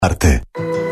Arte.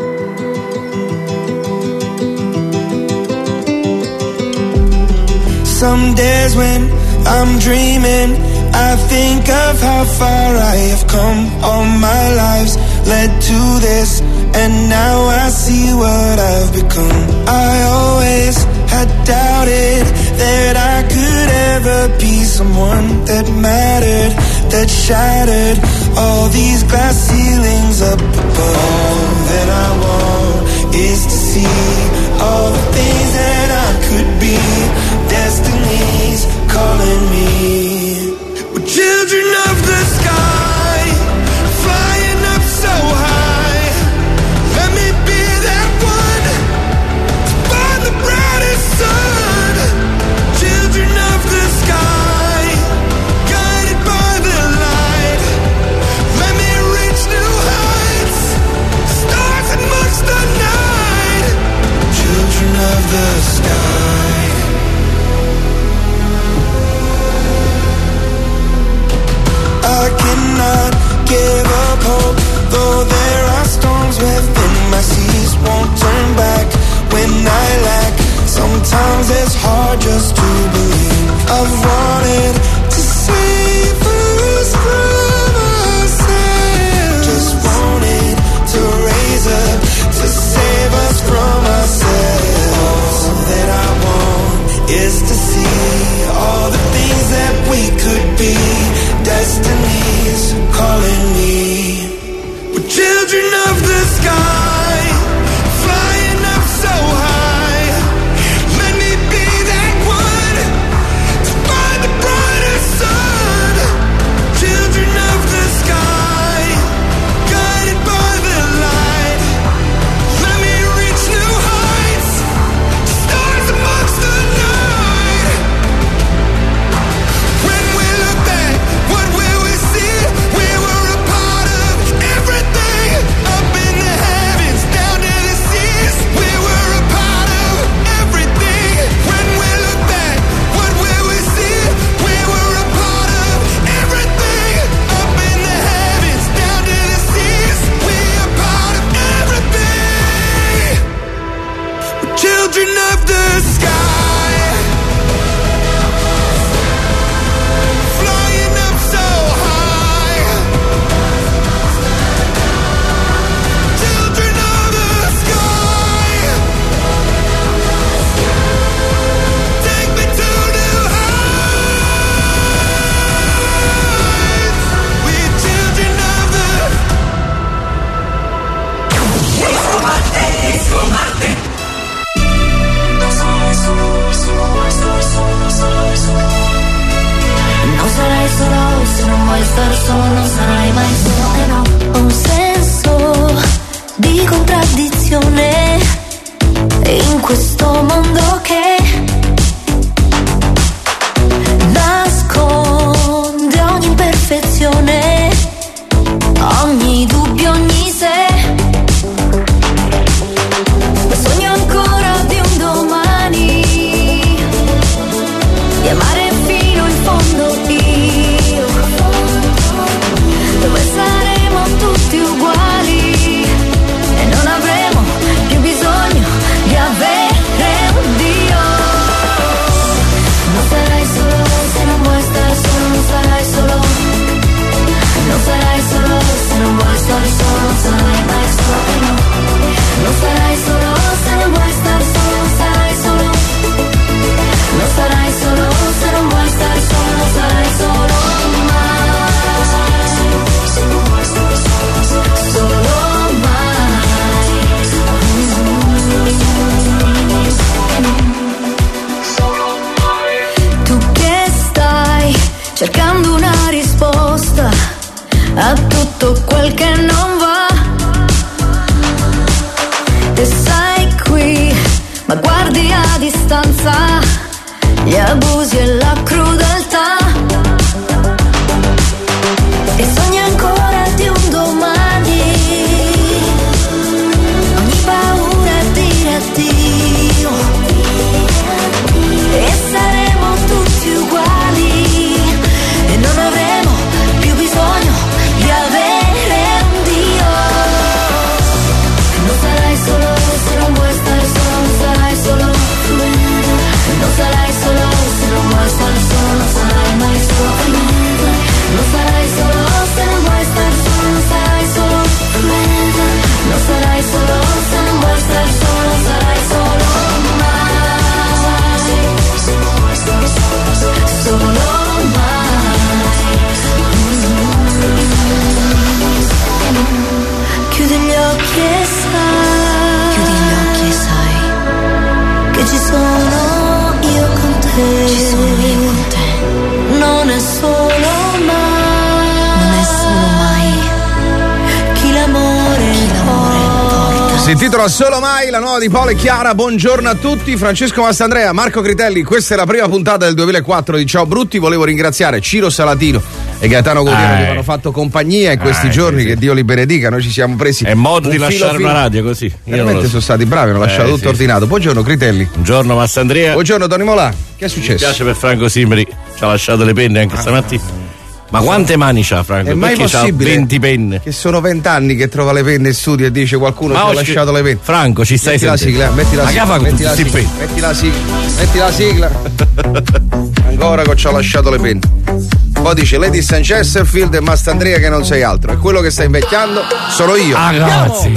Some days when I'm dreaming, I think of how far I have come. All my lives led to this, and now I see what I've become. I always had doubted that I could ever be someone that mattered, that shattered all these glass ceilings up above. All that I want is to see all the things that I could be. Destiny's calling me. We're children of the sky, flying up so high. Let me be that one to find the brightest sun. Children of the sky, guided by the light. Let me reach new heights, stars amongst the night. Children of the sky. I cannot give up hope, though there are storms within my seas. Won't turn back when I lack. Sometimes it's hard just to believe. I've wanted to save us from ourselves. Just wanted to raise up, to save us from ourselves. All that I want is to see all the things that we could be. Destiny's calling me. We're children of the sky, flying up so high. Let me be that one to find the brightest sun. Children of the sky, guided by the light. Let me reach new heights, stars amongst the night. When we look back, what will we see? We were a part of everything, up in the heavens, down to the seas. We were a part of everything. When we look back, what will we see? We were a part of everything, up in the heavens, down to the seas. We are part of everything. We're children of the sky, flying up so high. Children of the sky, take me to new heights. We're children of the Non sarai solo se non vuoi star solo, non sarai mai solo, e no. Ho un senso di contraddizione in questo mondo che nasconde ogni imperfezione, ogni dubbio, ogni se. Sogno ancora di un domani, di amare fino in fondo io, dove saremo tutti uguali e non avremo più bisogno di avere un Dio. Non sarai solo se non vuoi star solo, non sarai solo, non sarai solo se non vuoi star solo, non sarai mai solo, e no. Non sarai solo se non vuoi star solo, non sarai solo, non sarai solo se non vuoi star solo, non sarai solo mai, solo mai. Tu che stai cercando una risposta a tutto quel che non va, e sei qui ma guardi a distanza gli abusi e la crudeltà, e sogni ancora di un domani, ogni paura è dire addio, e saremo tutti uguali e non avremo più bisogno di avere un Dio. occhi e sai, chiudi gli occhi e sai che ci sono io con te, ci sono io con te. Non è solo mai chi l'amore porta. Si intitola Solo Mai, la nuova di Paolo e Chiara. Buongiorno a tutti, Francesco Mastandrea, Marco Critelli. Questa è la prima puntata del 2004 di Ciao Brutti. Volevo ringraziare Ciro Salatino e Gaetano Godiano che mi hanno fatto compagnia in questi giorni, che Dio li benedica. Noi ci siamo presi. È modo di lasciare una radio così. Veramente sono stati bravi, hanno lasciato tutto ordinato. Buongiorno Critelli. Buongiorno Mastandrea. Buongiorno Tony Molà. Che è successo? Mi piace per Franco Simeri, ci ha lasciato le penne anche stamattina. Ma quante mani c'ha Franco? È mai perché possibile? C'ha 20 penne. Che sono 20 anni che trova le penne in studio e dice qualcuno ci ha lasciato le penne. Franco, ci stai sentendo? Metti la sigla, metti la sigla. Ancora che ci ha lasciato le penne. Poi dice Ladies and Chesterfield e Mastandrea che non sei altro. E quello che sta invecchiando sono io. Ah, grazie.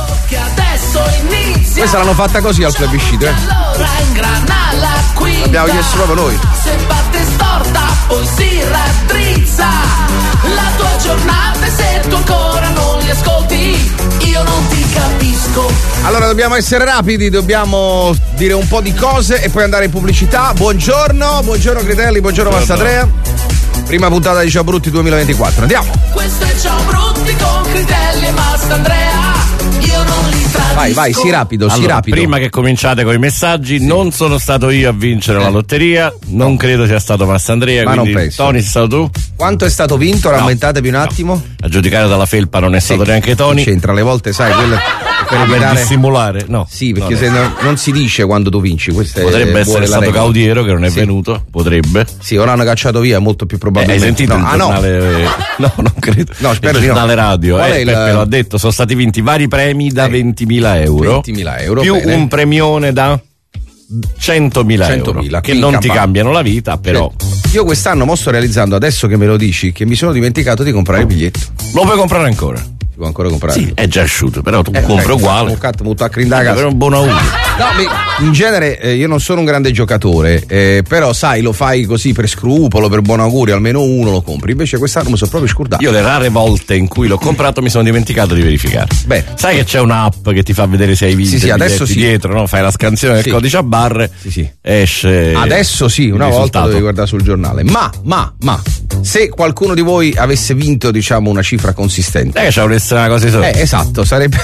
Questa l'hanno fatta così al plebiscito, L'abbiamo chiesto proprio noi. Se batte storta, poi si raddrizza la tua giornata, e se tu ancora non li ascolti, io non ti capisco. Allora dobbiamo essere rapidi, dobbiamo dire un po' di cose e poi andare in pubblicità. Buongiorno Critelli, buongiorno Mastandrea. Prima puntata di Ciao Brutti 2024, andiamo. Questo è Ciao Brutti con Critelli e Mastandrea. Io non li tradisco. Vai, sii rapido, allora, sii rapido. Prima che cominciate con i messaggi, non sono stato io a vincere la lotteria, non credo sia stato Mastandrea, ma quindi non penso. Tony, sei stato tu? Quanto è stato vinto? Rammentatevi un attimo. A giudicare dalla felpa non è stato neanche Tony. C'entra, le volte sai, quello per Per evitare. dissimulare, no. Sì, perché se non si dice quando tu vinci. Potrebbe essere stato Caudiero che non è venuto, potrebbe. Sì, ora hanno cacciato via, è molto più probabile. Hai sentito il giornale? No, non credo. No, spero il di no. giornale radio, Peppe lo ha detto, sono stati vinti vari premi da 20.000 euro. 20.000 euro. Più bene. un premione da 100.000 euro. Che non ti cambiano la vita, però. Io quest'anno sto realizzando, adesso che me lo dici, che mi sono dimenticato di comprare il biglietto. Lo puoi comprare ancora? Si può ancora comprare? Sì, è già asciutto, però tu compri uguale. Per un buon augurio. No, in genere io non sono un grande giocatore, però sai, lo fai così per scrupolo, per buon augurio, almeno uno lo compri. Invece quest'anno mi sono proprio scordato. Io le rare volte in cui l'ho comprato mi sono dimenticato di verificare. Beh, sai che c'è un'app che ti fa vedere se hai vinto? Sì, adesso sì. Dietro, no? Fai la scansione del codice a barre, esce. Adesso sì, una volta dovevi guardare sul giornale. Ma se qualcuno di voi avesse vinto, diciamo, una cifra consistente, c'è una cosa di solito. Esatto, sarebbe.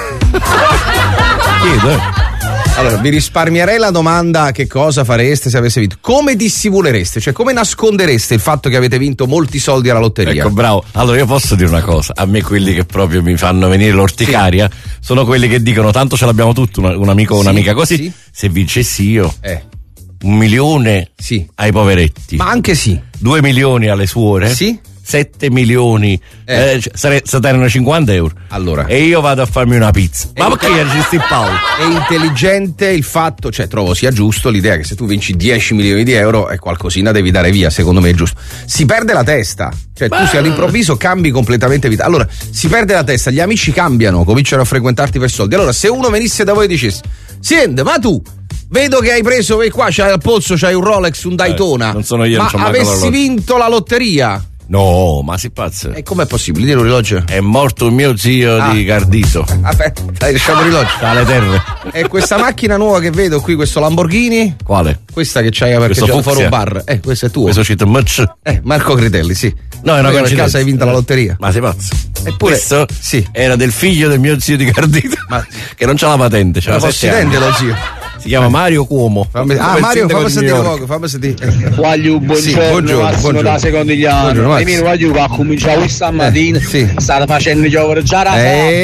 Chiedo. Allora, vi risparmierei la domanda: che cosa fareste se avesse vinto? Come dissimulereste? Cioè, come nascondereste il fatto che avete vinto molti soldi alla lotteria? Ecco, bravo. Allora, io posso dire una cosa: a me quelli che proprio mi fanno venire l'orticaria sono quelli che dicono: tanto ce l'abbiamo tutti, un amico o un'amica così. Se vincessi io, 1 milione ai poveretti. Ma anche 2 milioni alle suore. 7 milioni, saranno 50 euro. Allora. E io vado a farmi una pizza. Ma perché ci sti Paolo? È intelligente il fatto, cioè trovo sia giusto l'idea che se tu vinci 10 milioni di euro qualcosina devi dare via, secondo me è giusto. Si perde la testa, cioè tu se all'improvviso cambi completamente vita. Allora, si perde la testa, gli amici cambiano, cominciano a frequentarti per soldi. Allora, se uno venisse da voi e dicesse: senti, ma tu vedo che hai preso qua, c'hai al polso, c'hai un Rolex, un Daytona. Non sono io, ma non avessi vinto la lotteria. No, ma si pazza. E com'è possibile? Dire un orologio? È morto un mio zio di Cardito. Aspetta, hai lasciato l'orologio. Alle terre. E questa macchina nuova che vedo qui, questo Lamborghini? Quale? Questa che c'hai perché c'è fuori un bar. Questo è tuo. Questo c'è much. Marco Critelli, sì. No, è una per caso hai vinto la lotteria. Ma sei pazzo? Eppure, questo era del figlio del mio zio di Cardito. Ma che non c'ha la patente, c'ha la presidente lo zio. Si chiama Mario Cuomo. Mario, fammi sentire poco, fammi sentire. Voglio buongiorno, da secondigliano. E mi voglio che ha cominciato questa mattina. State facendo giovere già la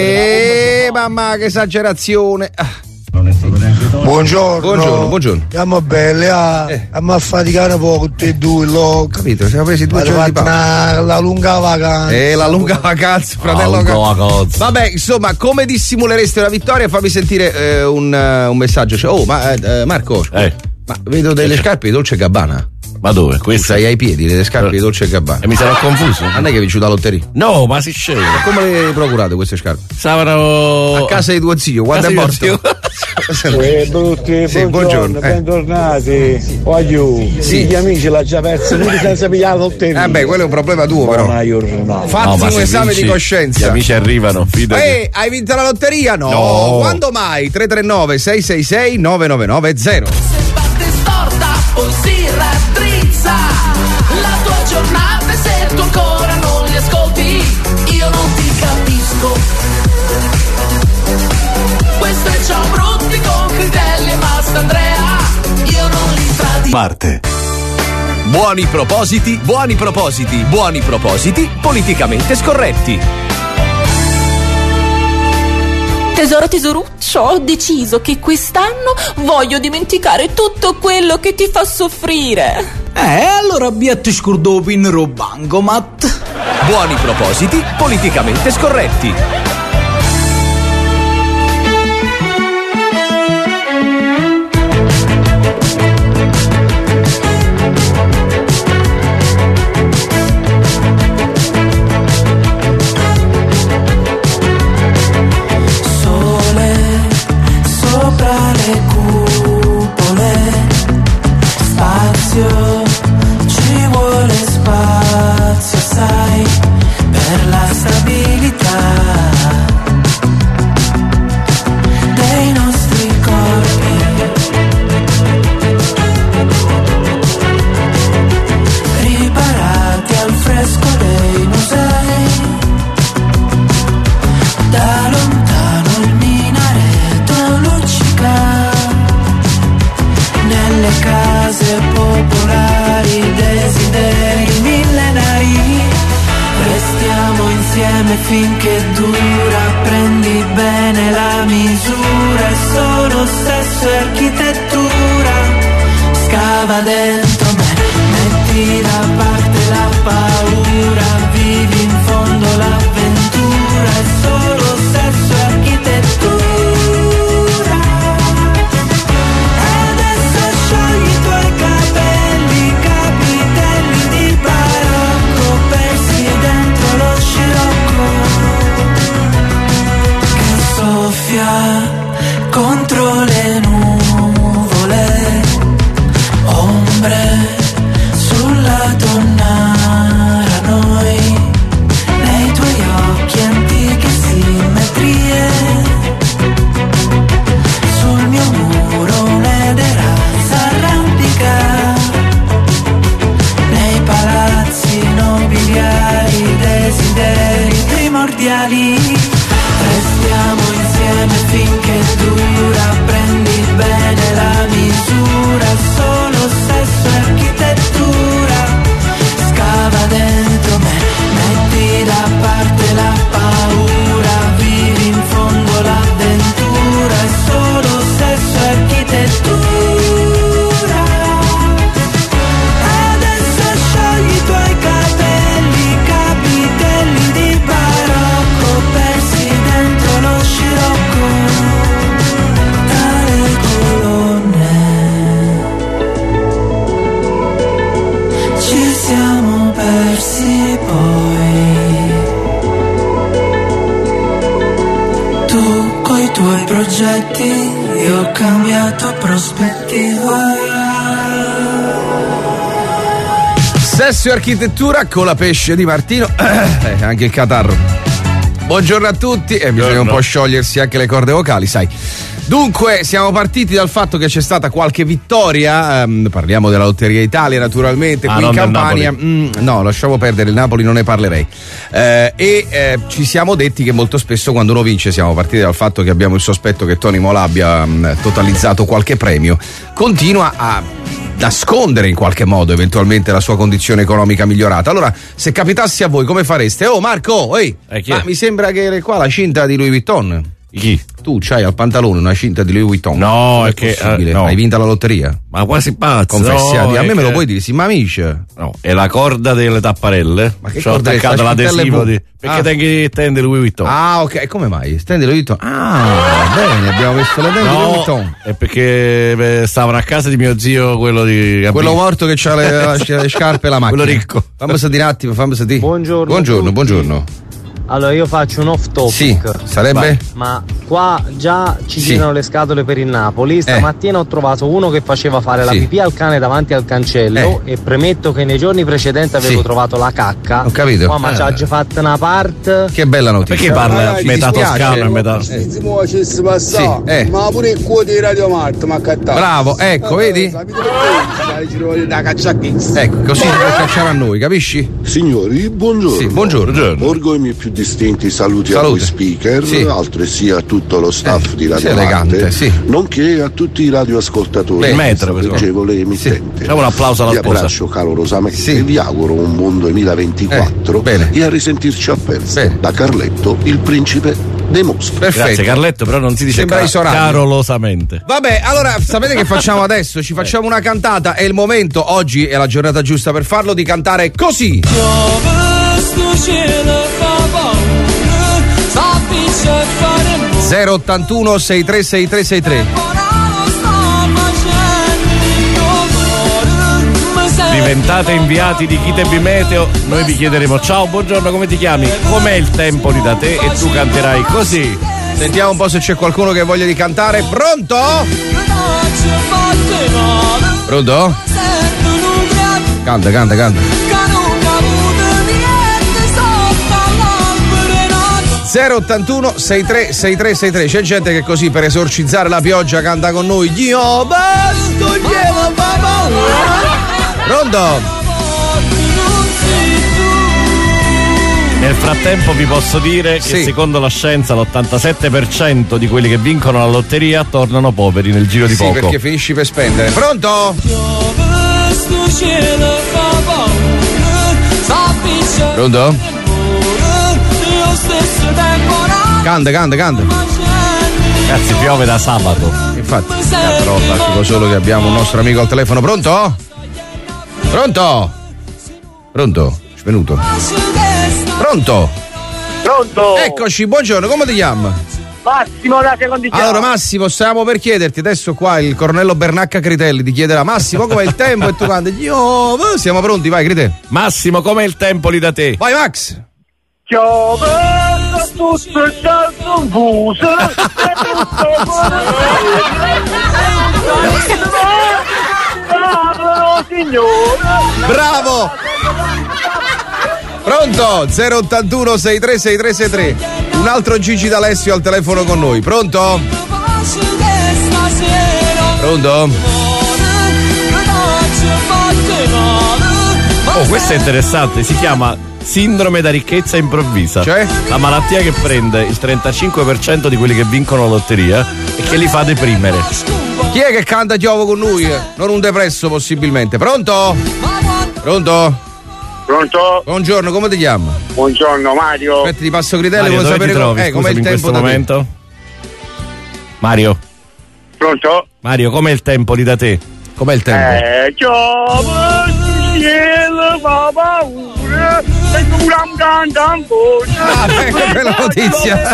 mamma, che esagerazione. Buongiorno. Siamo belli, a faticare poco tutti e due, capito? Siamo presi 2 giorni di pausa. La lunga vacanza. La lunga vacanza, fratello. Vabbè, insomma, come dissimulereste una vittoria? Fammi sentire un messaggio. Cioè, Marco, ma vedo delle scarpe di Dolce & Gabbana. Ma dove? Questa? Hai ai piedi delle scarpe di Dolce & Gabbana. E mi sarò confuso. Non è che vinci la lotteria? No, ma si sceglie. Come le hai procurate queste scarpe? Stavano a casa di tuo zio, quando è morto. Brutti, sì, buongiorno, bentornati. Voglio, sì, gli amici l'ha già perso, lui senza pigliare l'otteria. Beh, quello è un problema tuo, però. Fatti un esame di coscienza. Gli amici arrivano, fidati. Hai vinto la lotteria? No. Quando mai? 339 666 9990. Se parte storta, poi si raddrizza la tua giornata, se tu ancora non li ascolti, io non ti capisco. Questo è Ciao Brutti con Critelli e Mastandrea, io non li tradisco. Parte. Buoni propositi, buoni propositi, buoni propositi politicamente scorretti. Tesoro tesoruccio, ho deciso che quest'anno voglio dimenticare tutto quello che ti fa soffrire. Allora abbiate scordato in bancomat. Buoni propositi politicamente scorretti. Ci vuole spazio, sai, per la stabilità dei nostri corpi. Riparati al fresco dei musei, da lontano il minareto luccica nelle case popolari, desideri millenari. Restiamo insieme finché dura, prendi bene la misura, è solo sesso e architettura. Scava dentro me, metti da parte la paura, vivi in fondo l'avventura, è solo sesso e architettura. Contro le nuvole, ombre sulla tonnara, noi nei tuoi occhi antiche simmetrie, sul mio muro un'edera s'arrampica, nei palazzi nobiliari, desideri primordiali. Restiamo insieme finché dura, prendi bene la misura, solo sesso e architettura. Scava dentro me, metti da parte la paura, vivi in fondo l'avventura, è solo sesso e architettura. Adesso sciogli i tuoi capelli, capitelli di barocco, persi dentro lo scirocco tra le colonne. Ci siamo persi poi, tu coi tuoi progetti, io ho cambiato prospettiva. Sesso e architettura con la pesce di Martino. Anche il catarro. Buongiorno a tutti. Bisogna un po' sciogliersi anche le corde vocali, sai. Dunque, siamo partiti dal fatto che c'è stata qualche vittoria. Parliamo della Lotteria Italia, naturalmente. Qui in Campania. No, lasciamo perdere, il Napoli non ne parlerei. Ci siamo detti che molto spesso quando uno vince, siamo partiti dal fatto che abbiamo il sospetto che Tony Mola abbia totalizzato qualche premio. Continua a nascondere in qualche modo eventualmente la sua condizione economica migliorata. Allora, se capitasse a voi, come fareste? Oh Marco, ma mi sembra che qua la cinta di Louis Vuitton. Chi? Tu c'hai al pantalone una cinta di Louis Vuitton. No, è che no. Hai vinto la lotteria? Ma quasi pazzo. Confessiati, a me me lo puoi dire, sì, ma amici. No, è la corda delle tapparelle. Ma che c'ho corda attaccato l'adesivo perché tengo tende Louis Vuitton. Ah, ok, come mai? Stendi Louis Vuitton. Ah, bene, abbiamo messo le tende Louis Vuitton. È perché stavano a casa di mio zio, quello morto che c'ha le scarpe e la macchina. Quello ricco. Fammi sentire un attimo, fammi sentire. Buongiorno. Buongiorno. Allora io faccio un off topic. Sì, sarebbe? Ma qua già ci girano le scatole per il Napoli. Stamattina ho trovato uno che faceva fare la pipì al cane davanti al cancello e premetto che nei giorni precedenti avevo trovato la cacca. Ho capito. Ma ci ha già fatto una parte. Che bella notizia. Perché parla metà toscano e metà. Ma pure il cuore di Radio Mart, ma cattato. Bravo, ecco, vedi? Ecco, così lo cacciare a noi, capisci? Signori, buongiorno. Sì, buongiorno. Porgo i miei più distinti saluti a voi speaker, altresì a tutto lo staff di Radio Marte, nonché a tutti i radioascoltatori pregevole emittente. Facciamo un applauso alla vi sposa. abbraccio calorosamente e vi auguro un buon 2024 e a risentirci a presto. Da Carletto, il principe dei mostri. Perfetto. Grazie Carletto, però non si dice carolosamente. Vabbè, allora sapete che facciamo adesso? Ci facciamo una cantata, è il momento, oggi è la giornata giusta per farlo, di cantare così. 081 636363. Diventate inviati di Chitebi Meteo, noi vi chiederemo: ciao, buongiorno, come ti chiami? Com'è il tempo lì da te? E tu canterai così. Sentiamo un po' se c'è qualcuno che ha voglia di cantare. Pronto? Pronto? Canta. 081 636363. C'è gente che così per esorcizzare la pioggia canta con noi. Io basto glielo papà. Pronto? Nel frattempo vi posso dire che secondo la scienza l'87% di quelli che vincono la lotteria tornano poveri nel giro di poco. Perché finisci per spendere. Pronto? Pronto? Canta. Ragazzi, piove da sabato. Infatti, però dico solo che abbiamo un nostro amico al telefono. Pronto? È venuto. Pronto? Eccoci, buongiorno, come ti chiami? Massimo da Secondigiano. Allora Massimo, stiamo per chiederti adesso qua il colonnello Bernacca Critelli ti chiederà: Massimo, com'è il tempo? E tu canti siamo pronti, vai Critelli. Massimo, com'è il tempo lì da te? Vai Max. Piove, tutto è già confuso. Bravo! Pronto? 081 636363. Un altro Gigi D'Alessio al telefono con noi. Pronto? Oh, questo è interessante, si chiama sindrome da ricchezza improvvisa. Cioè? La malattia che prende il 35% di quelli che vincono la lotteria e che li fa deprimere. Chi è che canta Chiovo con noi? Non un depresso possibilmente. Pronto? Buongiorno, come ti chiami? Buongiorno Mario. Aspetta, ti passo Critelli, Mario, vuoi sapere com'è il tempo da momento? Mario. Pronto? Mario, com'è il tempo lì da te? Com'è il tempo? Bella notizia.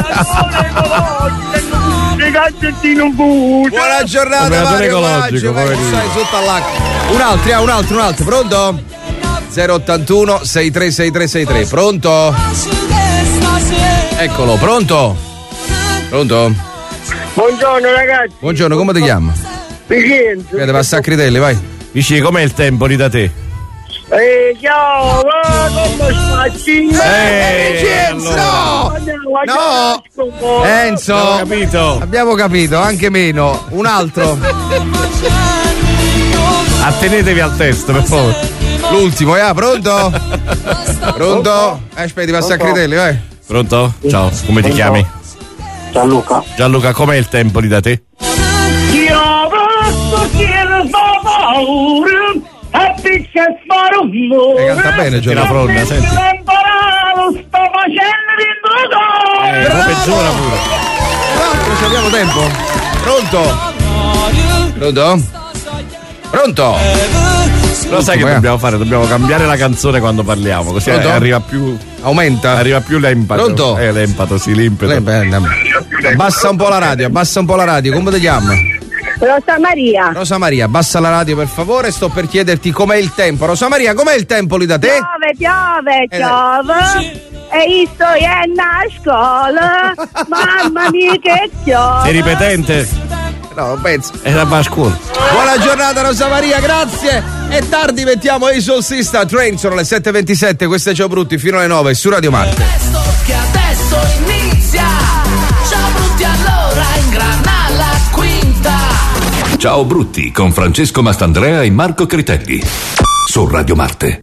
Buona giornata Mario Maggio, stai sotto all'acqua. Un altro. Pronto? 081 636363. Pronto? Eccolo, pronto? Buongiorno ragazzi. Buongiorno, come ti chiami? Vincenzo. Deve passare a Critelli, vai. Dici, com'è il tempo lì da te? Ciao, come stai? No! Enzo! Abbiamo capito, anche meno. Un altro. Attenetevi al testo, per favore. L'ultimo, pronto? Aspetti, passa a Critelli, vai. Pronto? Ciao, come ti chiami? Gianluca, com'è il tempo lì da te? Canta bene Gianluca. Senti. Peggiora pure. Non abbiamo tempo. Pronto? Lo sai che dobbiamo fare? Dobbiamo cambiare la canzone quando parliamo, così arriva più. Aumenta? Arriva più l'empato. Pronto? L'empato, sì, l'impeto. Abbassa un po' la radio, come ti chiami? Rosa Maria, abbassa la radio per favore, sto per chiederti com'è il tempo. Rosa Maria, com'è il tempo lì da te? Piove. E sto a scuola, mamma mia che chiola. Sei ripetente? No, non penso. Era a scuola. Buona giornata Rosa Maria, grazie. È tardi, mettiamo i Soul Sister Train, sono le 7:27, questo è Ciao Brutti fino alle 9 su Radio Marte. Che adesso inizia. Ciao Brutti, allora ingrana la quinta. Ciao Brutti con Francesco Mastandrea e Marco Critelli su Radio Marte.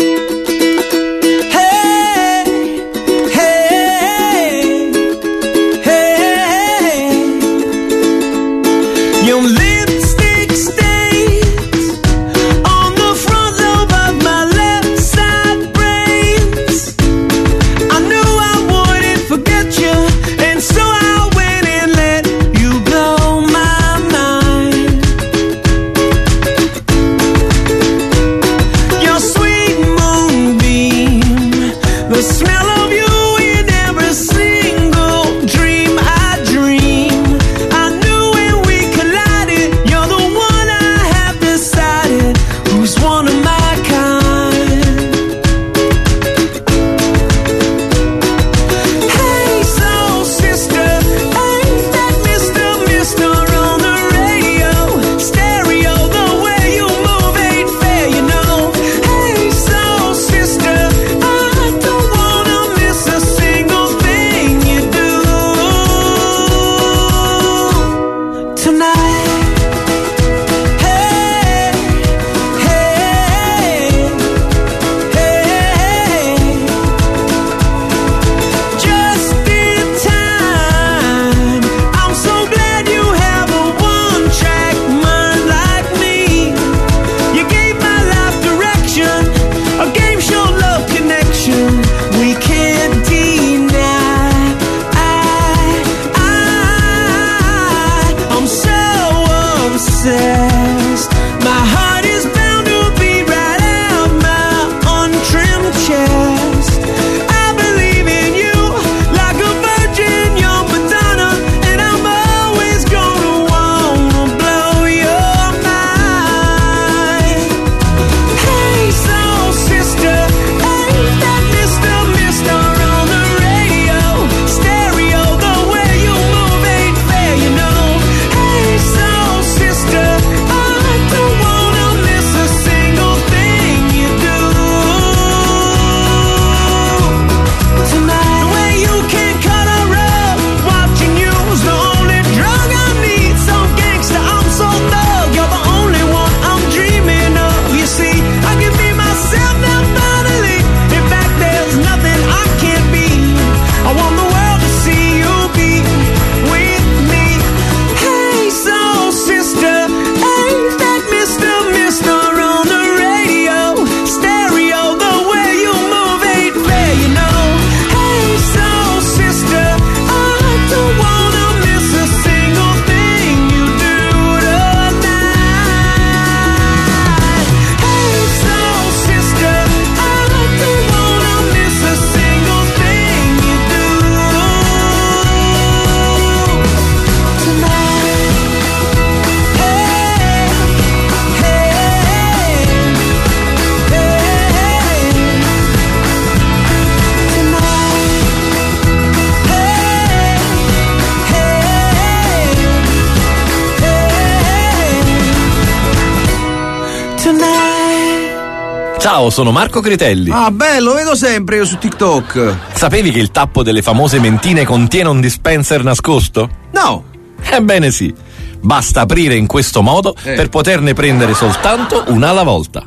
Ciao, sono Marco Critelli. Ah, bello, vedo sempre io su TikTok. Sapevi che il tappo delle famose mentine contiene un dispenser nascosto? No. Ebbene sì. Basta aprire in questo modo per poterne prendere soltanto una alla volta.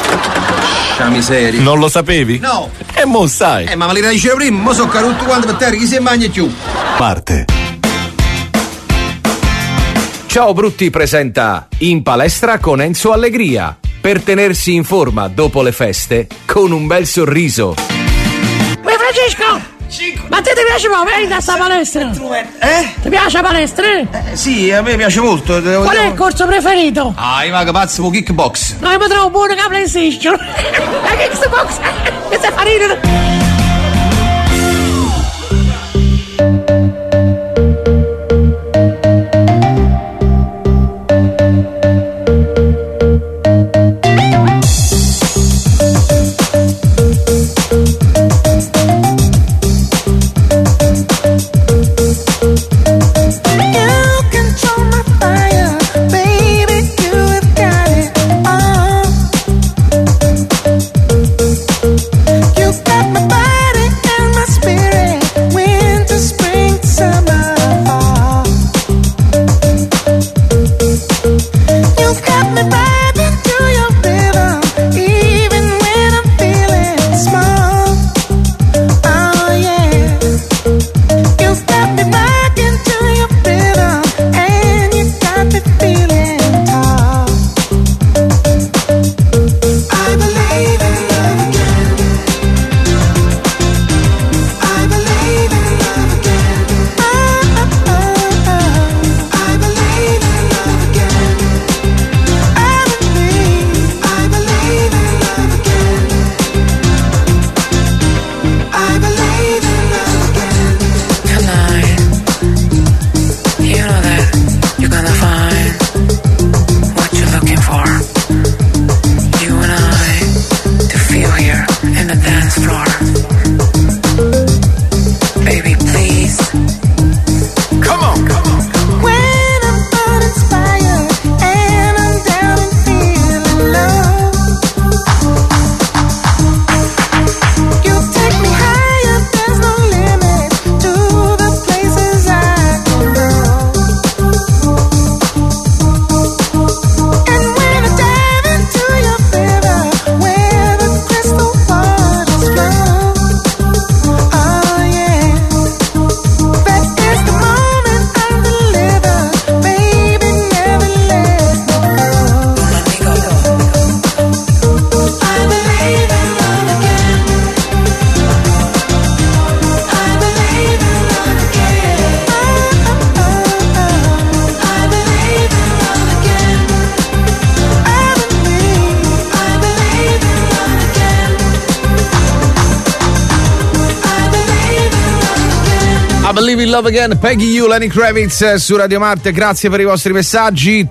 Miseria. Non lo sapevi? No. E mo sai. Ma me li dicevo prima, mo so che tutto quanto per terra, chi si mangia più? Parte. Ciao Brutti presenta In palestra con Enzo Allegria, per tenersi in forma dopo le feste con un bel sorriso. Uè Francesco! Ma a te ti piace muovere da sta palestra? Ti piace la palestra? Sì, a me piace molto. Qual è il corso preferito? Ah, io vado pazzo con kickbox. No, io mi trovo buono con la PlayStation. La kickbox! Che stai a ridere? in Love Again, Peggy You, Lenny Kravitz su Radio Marte. Grazie per i vostri messaggi.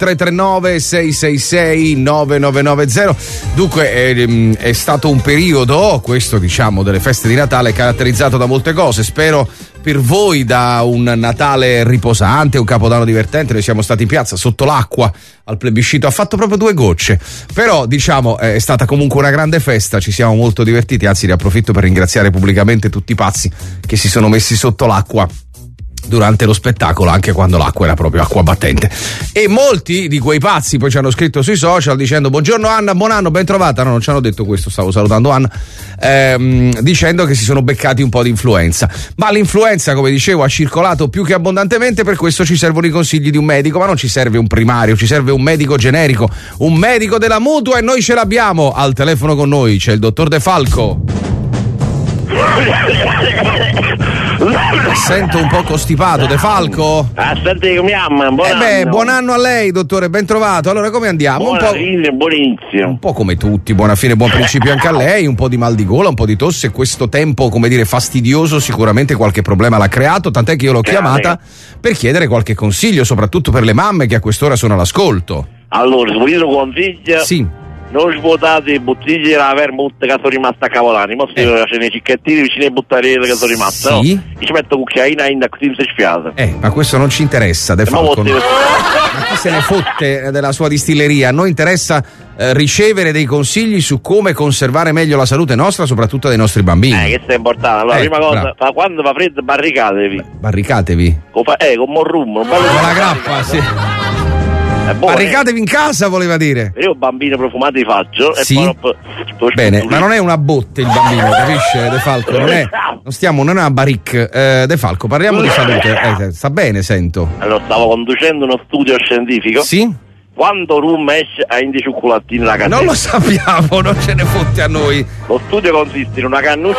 339-666-9990. Dunque è stato un periodo, questo diciamo, delle feste di Natale caratterizzato da molte cose. Spero per voi da un Natale riposante, un Capodanno divertente. Noi siamo stati in piazza sotto l'acqua al plebiscito, ha fatto proprio 2 gocce, però diciamo è stata comunque una grande festa, ci siamo molto divertiti, anzi ne approfitto per ringraziare pubblicamente tutti i pazzi che si sono messi sotto l'acqua durante lo spettacolo, anche quando l'acqua era proprio acqua battente. E molti di quei pazzi poi ci hanno scritto sui social dicendo: buongiorno Anna, buon anno, ben trovata. No, non ci hanno detto questo, stavo salutando Anna, dicendo che si sono beccati un po' di influenza. Ma l'influenza, come dicevo, ha circolato più che abbondantemente, per questo ci servono i consigli di un medico. Ma non ci serve un primario, ci serve un medico generico, un medico della mutua, e noi ce l'abbiamo. Al telefono con noi c'è il dottor De Falco. Sento un po' costipato, De Falco. Senti come mamma, buon anno. Buon anno a lei, dottore, ben trovato. Allora, come andiamo? Buona fine, buon inizio. Un po' come tutti, buona fine, buon principio anche a lei. Un po' di mal di gola, un po' di tosse. Questo tempo, come dire, fastidioso, sicuramente qualche problema l'ha creato, tant'è che io l'ho chiamata per chiedere qualche consiglio, soprattutto per le mamme che a quest'ora sono all'ascolto. Allora, se io consiglio... Sì. Non svuotate le bottiglie della vermouth che sono rimasta a Cavolani, ma se c'è nei cicchettini vicino ai bottarelle che sono rimaste, sì. No? E ci metto cucchiaina in così non si sfiata. Ma questo non ci interessa, De Falco. Ma chi se ne fotte della sua distilleria? A noi interessa ricevere dei consigli su come conservare meglio la salute nostra, soprattutto dei nostri bambini. Questo è importante. Allora, prima cosa, quando fa freddo barricatevi. Barricatevi? Con morrum. Con la grappa, sì. Barricatevi in casa, voleva dire. Io bambini profumati li faccio, sì? E poi bene, ma non è una botte il bambino, capisce De Falco? Non è una barrique. De Falco, parliamo di salute. Sta bene, sento. Allora, stavo conducendo uno studio scientifico. Sì? Quando rum esce a indi cioccolatini nella cannuccia? Non lo sappiamo, non ce ne fotte a noi. Lo studio consiste in una cannuccia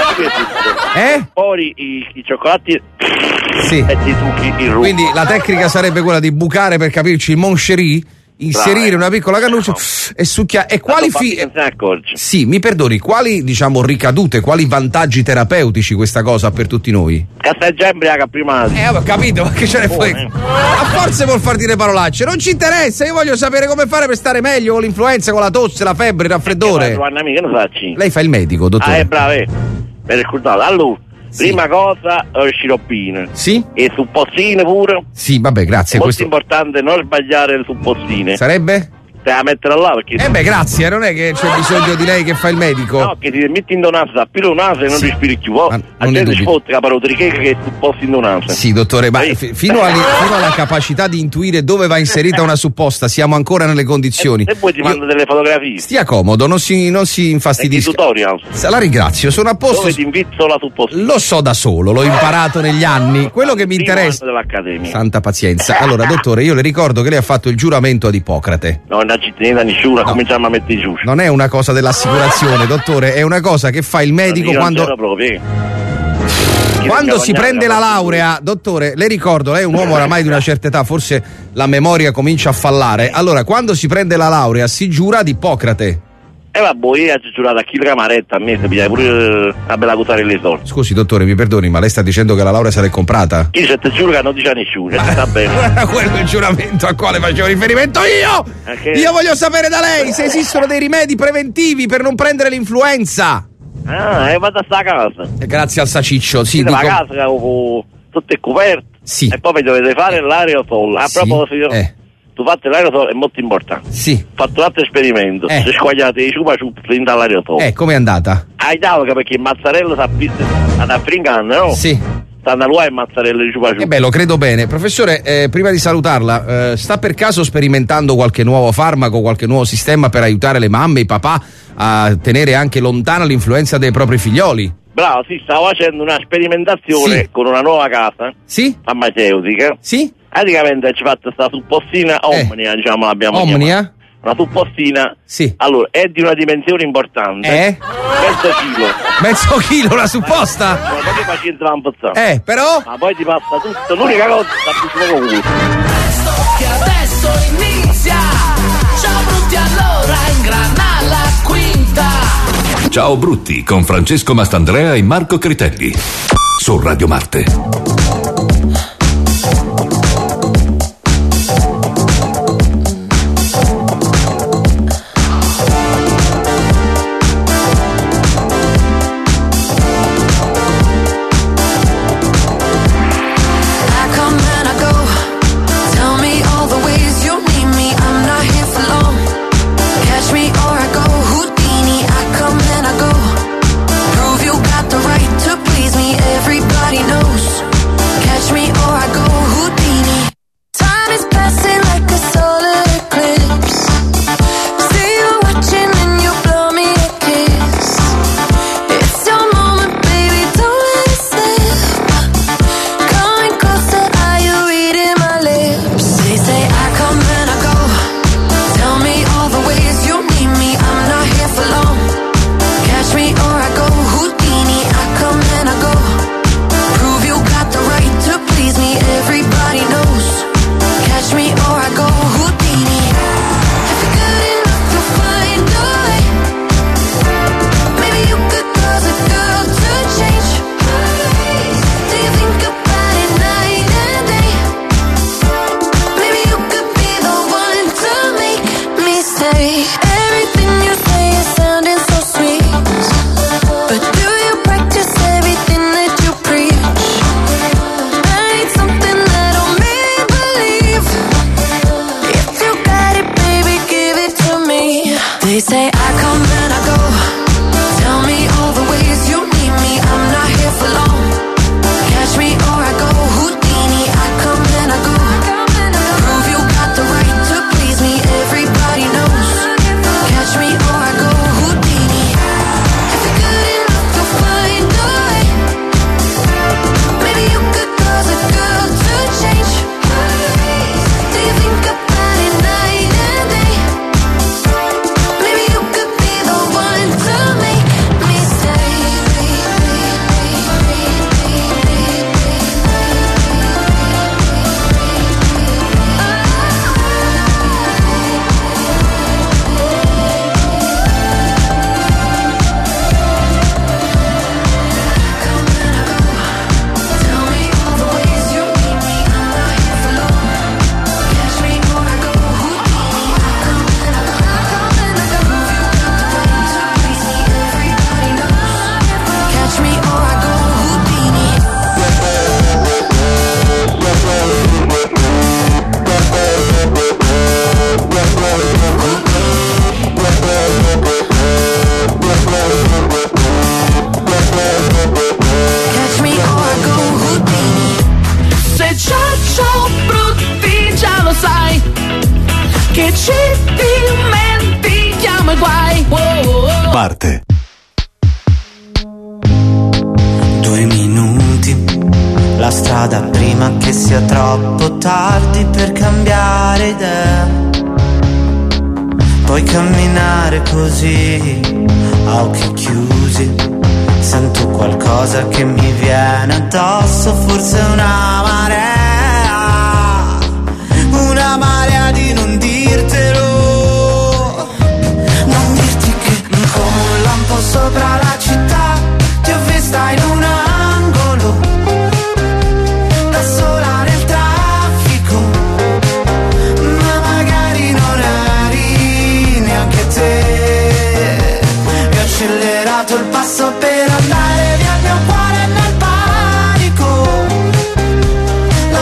con fuori i cioccolati, sì. E ti succhi il rum. Quindi la tecnica sarebbe quella di bucare, per capirci, il Moncherie, inserire una piccola cannuccia e succhiare. E quali sì, mi perdoni, quali diciamo ricadute, quali vantaggi terapeutici questa cosa ha per tutti noi? Che stai già embriaca prima. Ho capito, ma che ce ne fai? A forza vuol far dire parolacce, non ci interessa, io voglio sapere come fare per stare meglio con l'influenza, con la tosse, la febbre, il raffreddore. Che non facci? Lei fa il medico, dottore. Bravo, per ricordato. Allora, sì. Prima cosa, sciroppine. Sì. E suppostine pure. Sì, vabbè, grazie. È molto importante non sbagliare le suppostine. Sarebbe? Te la mettere là perché... grazie, non è che c'è bisogno di lei che fa il medico. No, che ti metti in naso, appena un naso e non respiri più. La gente ci fotte la parotricheca che supposti in naso. Sì, dottore, ma fino alla capacità di intuire dove va inserita una supposta, siamo ancora nelle condizioni. E poi ti mando delle fotografie. Stia comodo, non si infastidisca. Tutorial. La ringrazio, sono a posto. Dove ti invito la suppostina? Lo so da solo, l'ho imparato negli anni. Quello che mi interessa... Santa pazienza. Allora, dottore, io le ricordo che lei ha fatto il giuramento ad Ippocrate. No, non ci teneva nessuno, cominciamo a mettere giù. Non è una cosa dell'assicurazione, dottore, è una cosa che fa il medico quando si prende la laurea. Dottore, le ricordo, lei è un uomo oramai di una certa età, forse la memoria comincia a fallare. Allora, quando si prende la laurea si giura ad Ippocrate. Vabbè, io ho giurato a chi camaretta, a me si piace pure a bella cutare le soldi. Scusi, dottore, mi perdoni, ma lei sta dicendo che la laurea se l'è comprata? Io se te giuro che non dice a nessuno, sta bene. Non era quello il giuramento al quale facevo riferimento io! Io voglio sapere da lei se esistono dei rimedi preventivi per non prendere l'influenza. Vado a sta casa. Grazie al saciccio, sì. La casa con tutte coperte. Sì. E poi dovete fare l'aerosol. A proposito, tu fate l'aerosol, è molto importante. Sì. Fatto un altro esperimento. Se squagliate i ciupa dall'aerosol. Com'è andata? Hai dato perché il mazzarello si ad affringare, no? Sì. Stanno a il mazzarello di ciupa. Lo credo bene. Professore, prima di salutarla, sta per caso sperimentando qualche nuovo farmaco, qualche nuovo sistema per aiutare le mamme e i papà a tenere anche lontana l'influenza dei propri figlioli? Bravo, sì, stavo facendo una sperimentazione con una nuova casa farmaceutica. Sì? Praticamente ci fatto questa suppostina Omnia, diciamo, l'abbiamo Omnia? chiamata. Una suppostina. Sì. Allora, è di una dimensione importante. Mezzo chilo. Mezzo chilo la supposta? Ma poi paziente la impozzare. Però? Ma poi ti passa tutto. L'unica cosa sta più poco culo. Che adesso inizia. Ciao brutti, allora ingrana la quinta. Ciao brutti con Francesco Mastandrea e Marco Critelli su Radio Marte. passing like a solar eclipse. See you watching and you blow me a kiss. It's your moment, baby, don't let it slip. Coming closer, are you reading my lips? They say I come and I go. Tell me all the ways you need me. I'm not here for long. Catch me or I go Houdini. I come and I go. Prove you got the right to please me. Everybody knows. Catch me or I go Houdini. If you're good enough, you'll find a way. Maybe you could cause a girl to change. Do you think about it night and day? Maybe you could be the one to make me stay. Everything you say is sounding so sweet, but do you practice everything that you preach? I need something that'll make me believe. If you got it, baby, give it to me. They say I come and I go. Tell me all the ways you need me. I'm not here for long. Catch me or I go Houdini. I come and I go. Prove you got the right to please me. Everybody knows. Catch me or I go Houdini. If you're good enough, you'll find a way. Maybe you could cause a girl to change. Do you think about it night and day? Maybe you could be the one to make me stay. Tell me all the ways you need me. I'm not here for long. Catch me or I go Houdini. I come and I go. Prove you got the right to please me. Everybody knows. Catch me or I go Houdini. Catch me or I go Houdini. Se ciao brutti già lo sai, che ci dimentichiamo i guai. Parte. 2 minuti, la strada prima che sia troppo tardi per cambiare idea. Puoi camminare così, a occhi chiusi. Sento qualcosa che mi viene addosso, forse una marea di non dirtelo. Non dirti che come un lampo sopra la città ti ho vista in un angolo, da sola nel traffico, ma magari non eri neanche te. E ho accelerato il passo per andare via, il mio cuore nel panico.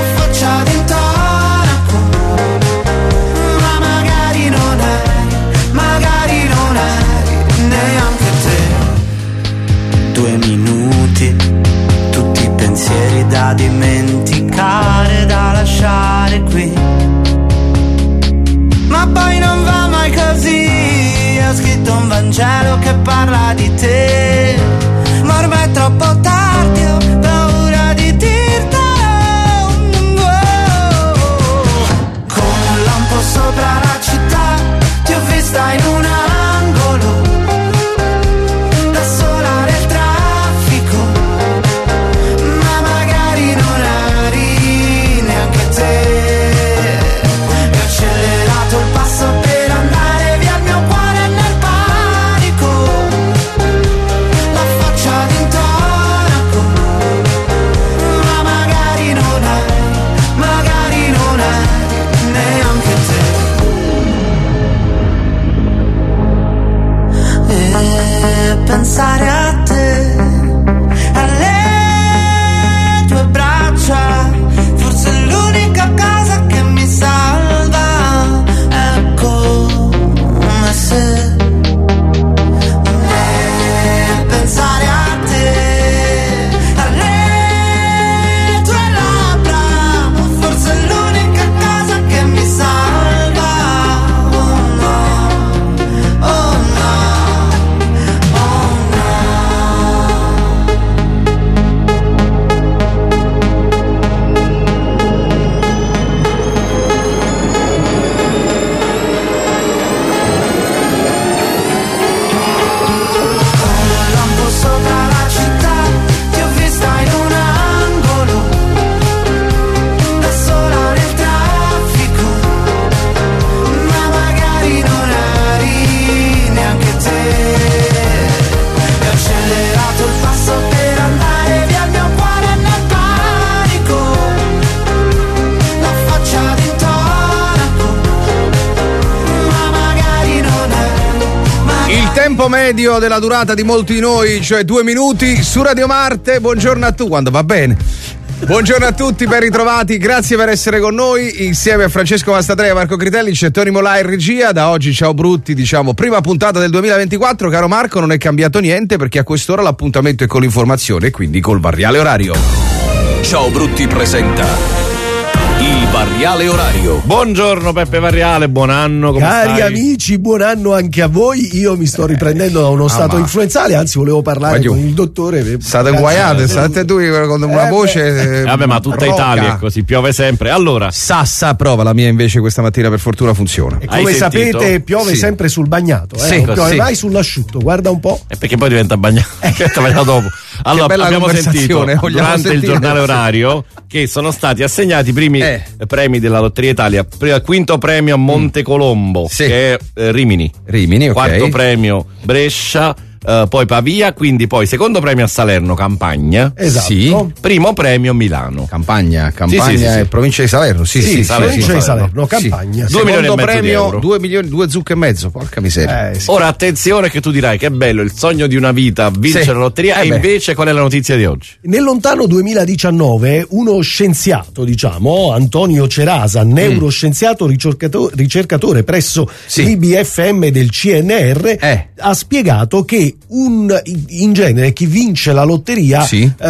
Tempo medio della durata di molti di noi, cioè 2 minuti su Radio Marte. Buongiorno a tutti, quando va bene. Buongiorno a tutti, ben ritrovati, grazie per essere con noi insieme a Francesco Mastandrea e Marco Critelli. C'è Tony Molà in regia. Da oggi ciao brutti, diciamo prima puntata del 2024. Caro Marco, non è cambiato niente perché a quest'ora l'appuntamento è con l'informazione e quindi col variale orario. Ciao brutti presenta il variale orario. Buongiorno Peppe Variale, buon anno. Come Cari stai? amici, buon anno anche a voi. Io mi sto riprendendo da uno stato influenzale, anzi volevo parlare con il dottore. State guaiate, state tu con una voce. Vabbè, ma tutta rocca. Italia è così, piove sempre. Allora, Sassa prova, la mia invece questa mattina per fortuna funziona. E come sapete piove sempre sul bagnato, Sì, non piove sì. mai sull'asciutto, guarda un po'. e perché poi diventa bagnato, diventa bagnato dopo. Allora, bella abbiamo sentito conversazione, vogliamo durante il sentire? giornale orario che sono stati assegnati i primi premi della Lotteria Italia. Quinto premio a Montecolombo, che è Rimini. Ok. Quarto premio Brescia, poi Pavia, quindi poi secondo premio a Salerno, Campagna. Esatto. Sì. Primo premio Milano. Campagna Sì. e provincia di Salerno. Sì, provincia di Salerno, Campagna. 2 milioni e Secondo mezzo di premio euro. 2 milioni, 2 zucche e mezzo, porca miseria. Ora attenzione che tu dirai che è bello il sogno di una vita vincere Sì. la lotteria e invece qual è la notizia di oggi? Nel lontano 2019 uno scienziato, diciamo, Antonio Cerasa, neuroscienziato ricercatore presso l'IBFM del CNR, ha spiegato che in genere chi vince la lotteria,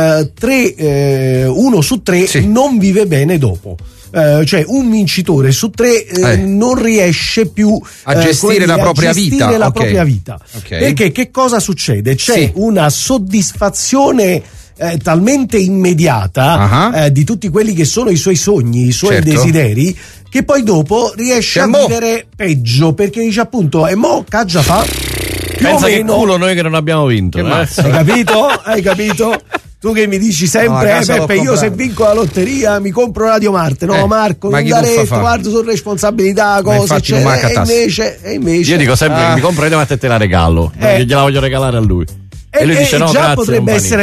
1 su 3 non vive bene dopo. Cioè un vincitore su 3 non riesce più a gestire la propria vita. La propria vita. Perché che cosa succede? C'è una soddisfazione talmente immediata di tutti quelli che sono i suoi sogni, i suoi desideri, che poi dopo riesce a vivere peggio, perché dice appunto e mo caggia fa più Pensa o che meno. culo noi che non abbiamo vinto, Hai capito? Hai capito? Tu che mi dici sempre, Peppe, io se vinco la lotteria mi compro Radio Marte. No, Marco, non dare detto, guarda, sono responsabilità, cose, eccetera. E invece io dico sempre che mi compro Radio Marte e te la regalo, perché gliela voglio regalare a lui. E lui dice no, già grazie, potrebbe essere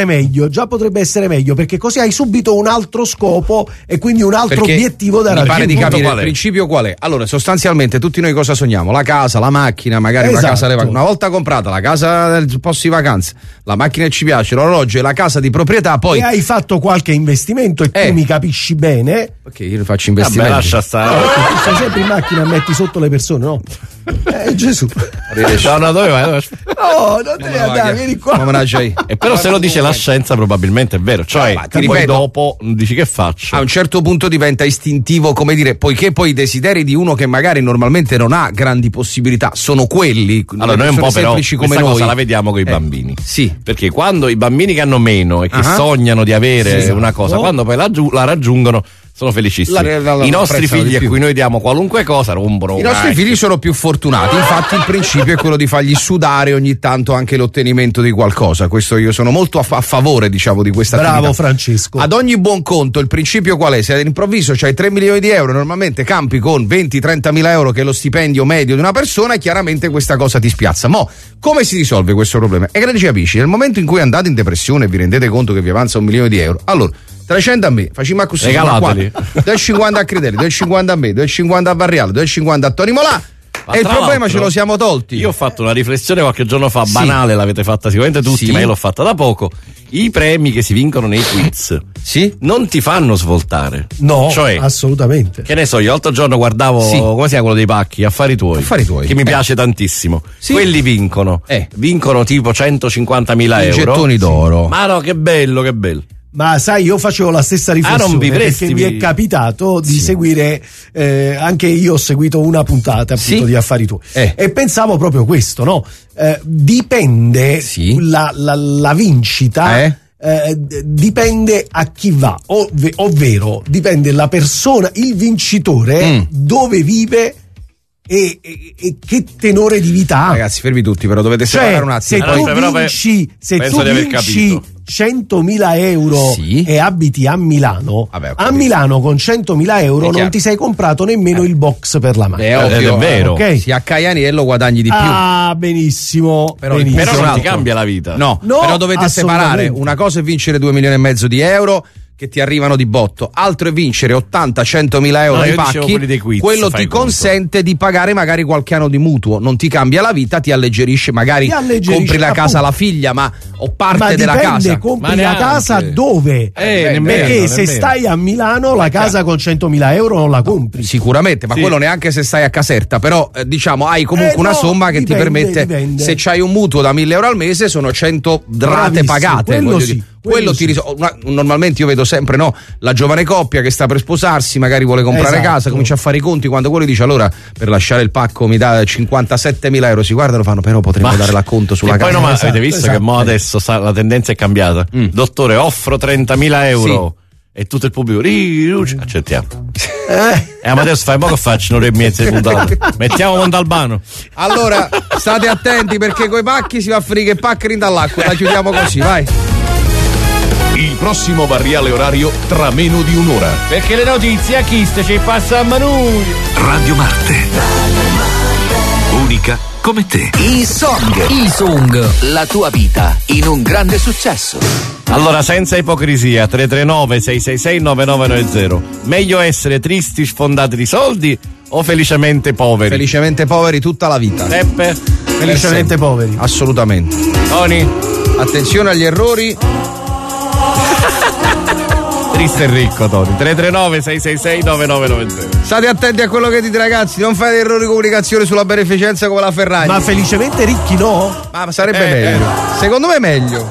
meglio, perché così hai subito un altro scopo e quindi un altro obiettivo da raggiungere. Mi pare di capire il principio qual è. Allora, sostanzialmente tutti noi cosa sogniamo? La casa, la macchina, magari una casa una volta comprata, la casa del posto di vacanza, la macchina che ci piace, l'orologio e la casa di proprietà, poi e hai fatto qualche investimento e tu mi capisci bene. Perché io faccio investimenti. Vabbè, lascia stare. Tu stai sempre in macchina e metti sotto le persone, no? Gesù. No, dove vai? No, non devi andare, vieni qua. E però se lo dice la scienza probabilmente è vero, cioè poi dopo dici che faccio? A un certo punto diventa istintivo, come dire, poiché poi i desideri di uno che magari normalmente non ha grandi possibilità sono quelli. Allora noi un po' però semplici come questa noi cosa la vediamo con i bambini. Sì. Perché quando i bambini che hanno meno e che sognano di avere una cosa, quando poi la raggiungono sono felicissimi. I nostri figli a cui noi diamo qualunque cosa rompono. I nostri figli sono più fortunati, infatti il principio è quello di fargli sudare ogni tanto anche l'ottenimento di qualcosa. Questo io sono molto a favore, diciamo, di questa attività. Bravo Francesco. Ad ogni buon conto il principio qual è? Se all'improvviso c'hai 3 milioni di euro, normalmente campi con 20-30 mila euro che è lo stipendio medio di una persona, chiaramente questa cosa ti spiazza. Mo, come si risolve questo problema? E grandi amici, nel momento in cui andate in depressione e vi rendete conto che vi avanza 1 milione di euro, allora 300 a me, facciamo così, regalateli. 250 a Critelli, 250 a me, 250 a Varriale, 250 a Tony Molà. E il problema ce lo siamo tolti. Io ho fatto una riflessione qualche giorno fa, banale, l'avete fatta sicuramente tutti, ma io l'ho fatta da poco. I premi che si vincono nei quiz non ti fanno svoltare. No, cioè, assolutamente. Che ne so, io l'altro giorno guardavo, come si chiama quello dei pacchi? Affari tuoi. Che mi piace tantissimo. Quelli vincono. Vincono tipo 150.000 euro. Gettoni d'oro. Ma no, che bello, che bello. Ma sai, io facevo la stessa riflessione perché mi è capitato di seguire, anche io ho seguito una puntata appunto di Affari Tuoi e pensavo proprio questo, no? Dipende la vincita. Dipende a chi va, ovvero dipende la persona, il vincitore, dove vive e che tenore di vita ha. Ragazzi, fermi tutti, però dovete separare un attimo. Se tu vinci 100.000 euro e abiti a Milano, a Milano con 100.000 euro non ti sei comprato nemmeno il box per la macchina. È vero. Okay? Si a Caianiello guadagni di più. Ah, benissimo. Però non ti cambia la vita. No, però dovete separare. Una cosa è vincere 2 milioni e mezzo di euro, che ti arrivano di botto, altro è vincere 80-100 mila euro ai pacchi. Quiz, quello ti consente di pagare magari qualche anno di mutuo, non ti cambia la vita, ti alleggerisce, magari compri la casa alla figlia, o parte della casa. Compri la casa dove? Perché se stai a Milano la casa con 100.000 euro non la compri. Sicuramente, ma quello neanche se stai a Caserta, però diciamo hai comunque una somma che ti permette, se c'hai un mutuo da 1.000 euro al mese sono 100 rate pagate. Quello normalmente io vedo sempre la giovane coppia che sta per sposarsi, magari vuole comprare casa, comincia a fare i conti, quando quello dice allora per lasciare il pacco mi dà 57.000 euro, si guardano, fanno però potremmo dare l'acconto sulla casa. Poi ma avete visto che adesso la tendenza è cambiata. Dottore, offro 30.000 euro. E tutto il pubblico accettiamo. E Amadeus fai poco faccio non mezzo di puntate. Mettiamo Montalbano. Allora state attenti perché coi pacchi si va a frigare e pacchi dall'acqua. La chiudiamo così, vai. Il prossimo variale orario tra meno di un'ora. Perché le notizie a chi ci passa a Manuri. Radio Marte. Unica come te. E-Song, la tua vita in un grande successo. Allora, senza ipocrisia, 339-666-9990. Meglio essere tristi, sfondati di soldi o felicemente poveri? Felicemente poveri tutta la vita. Peppe? Felicemente poveri. Assolutamente. Tony? Attenzione agli errori. Triste e ricco, Tony. 339-666-9990. State attenti a quello che dite, ragazzi, non fate errori di comunicazione sulla beneficenza come la Ferrari. Ma felicemente ricchi no? Ma sarebbe meglio. Secondo me è meglio.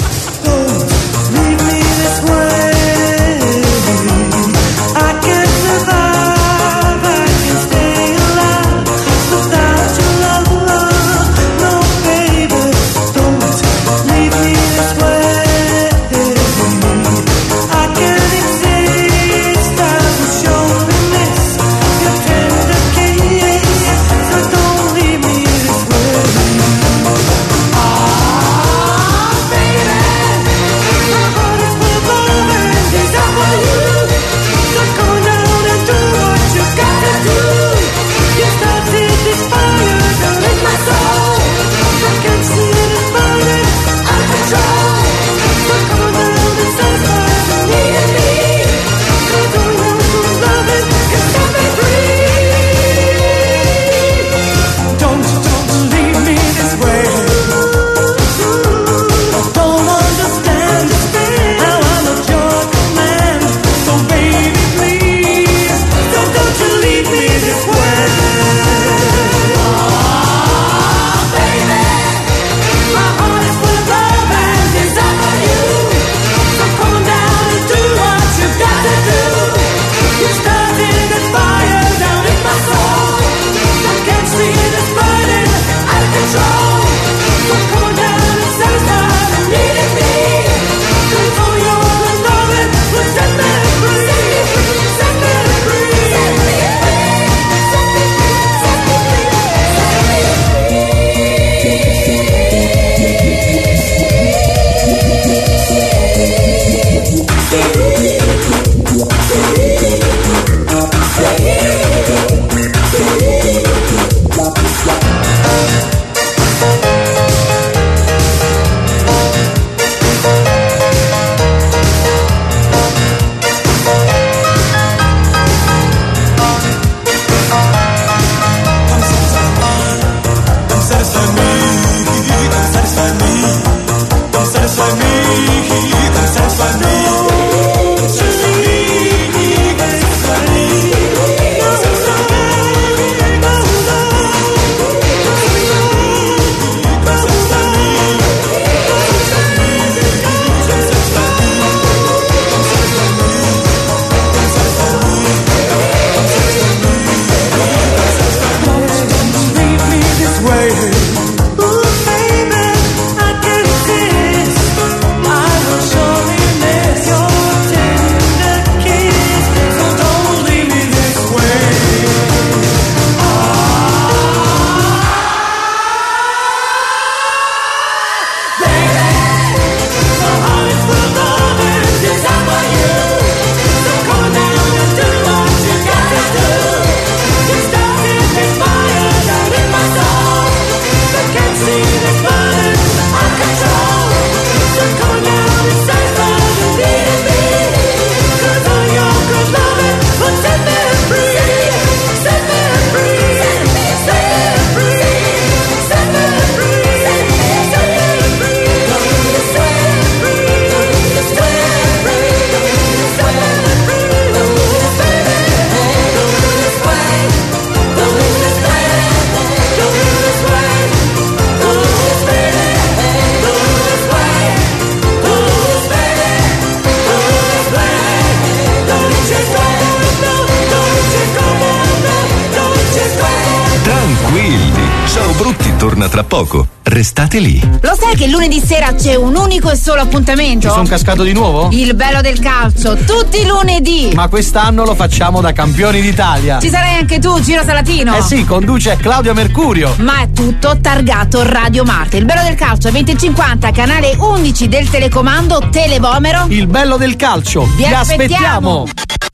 Ciao Brutti torna tra poco. Restate lì. Lo sai che lunedì sera c'è un unico e solo appuntamento? Ci sono cascato di nuovo? Il bello del calcio, tutti i lunedì. Ma quest'anno lo facciamo da campioni d'Italia. Ci sarai anche tu, Giro Salatino? Eh sì, conduce Claudio Mercurio. Ma è tutto targato Radio Marte. Il bello del calcio 2050, canale 11 del telecomando Televomero. Il bello del calcio. Vi aspettiamo.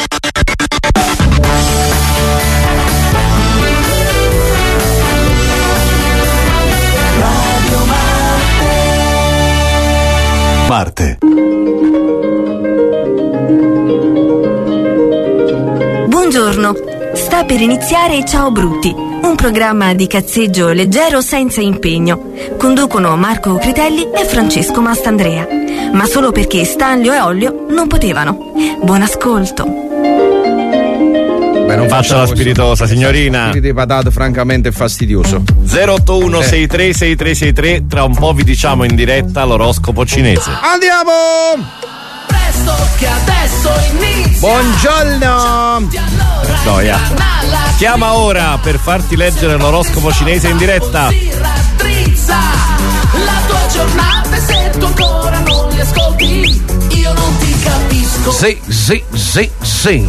Marte. Buongiorno, sta per iniziare Ciao Brutti, un programma di cazzeggio leggero senza impegno. Conducono Marco Critelli e Francesco Mastandrea, ma solo perché Stanlio e Ollio non potevano. Buon ascolto. Non faccia la spiritosa, signorina. Spirito di patate francamente è fastidioso. 081 63 6363. Tra un po' vi diciamo in diretta l'oroscopo cinese. Andiamo! Presto che adesso inizia. Buongiorno. Gioia. Chiama ora per farti leggere l'oroscopo cinese in diretta. Si raddrizza la tua giornata, e se tu ancora non li ascolti, io non ti capisco. Sì.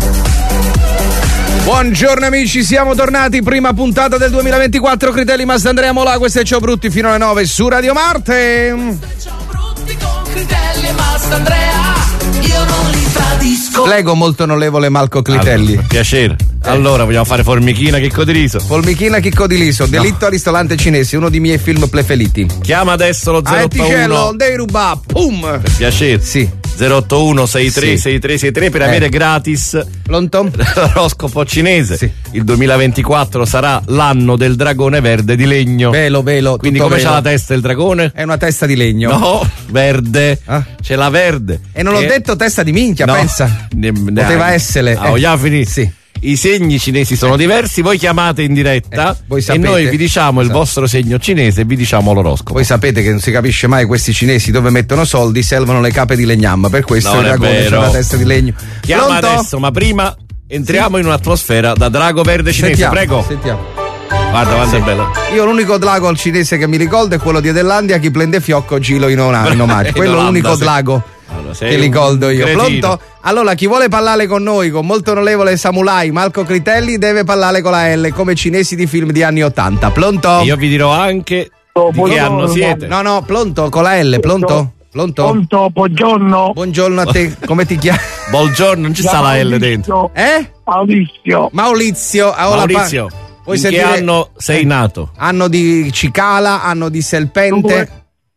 Buongiorno amici, siamo tornati, prima puntata del 2024, Critelli, Mastandrea, Molà, questo è Ciao Brutti fino alle 9 su Radio Marte. Ciao Brutti con Critelli e Mastandrea, io non li tradisco. Prego, molto onorevole Marco Critelli. Piacere. Allora, vogliamo fare formichina chicco di riso? Formichina chicco di riso, delitto al ristorante cinese, uno dei miei film preferiti. Chiama adesso lo 081. Non devi rubare, pum! Per piacere. Sì. 081 63 6363 per avere gratis l'oroscopo cinese. Sì. Il 2024 sarà l'anno del dragone verde di legno. Velo. Quindi come c'ha la testa il dragone? È una testa di legno. No, verde. C'è la verde. E non ho detto testa di minchia, no, pensa. Poteva essere. Vogliamo finire? Sì. I segni cinesi sono diversi, voi chiamate in diretta e noi vi diciamo il vostro segno cinese e vi diciamo l'oroscopo. Voi sapete che non si capisce mai questi cinesi dove mettono soldi, servono le cape di legnamma, per questo il dragone c'ha la testa di legno. Chiama adesso, ma prima entriamo in un'atmosfera da drago verde cinese, prego. Sentiamo. Guarda, è bello. Io l'unico drago al cinese che mi ricordo è quello di Adelandia, chi prende fiocco gilo in mare. Quello è l'unico drago. Allora, che ricordo io. Pronto? Allora, chi vuole parlare con noi, con molto onorevole Samurai Marco Critelli, deve parlare con la L, come cinesi di film di anni 80. Pronto? Io vi dirò anche di che anno siete. No, pronto, con la L, pronto? Pronto, buongiorno. Buongiorno a te, come ti chiami? Buongiorno, non ci sta la L dentro. Maurizio. In che anno sei nato? Anno di cicala, anno di serpente.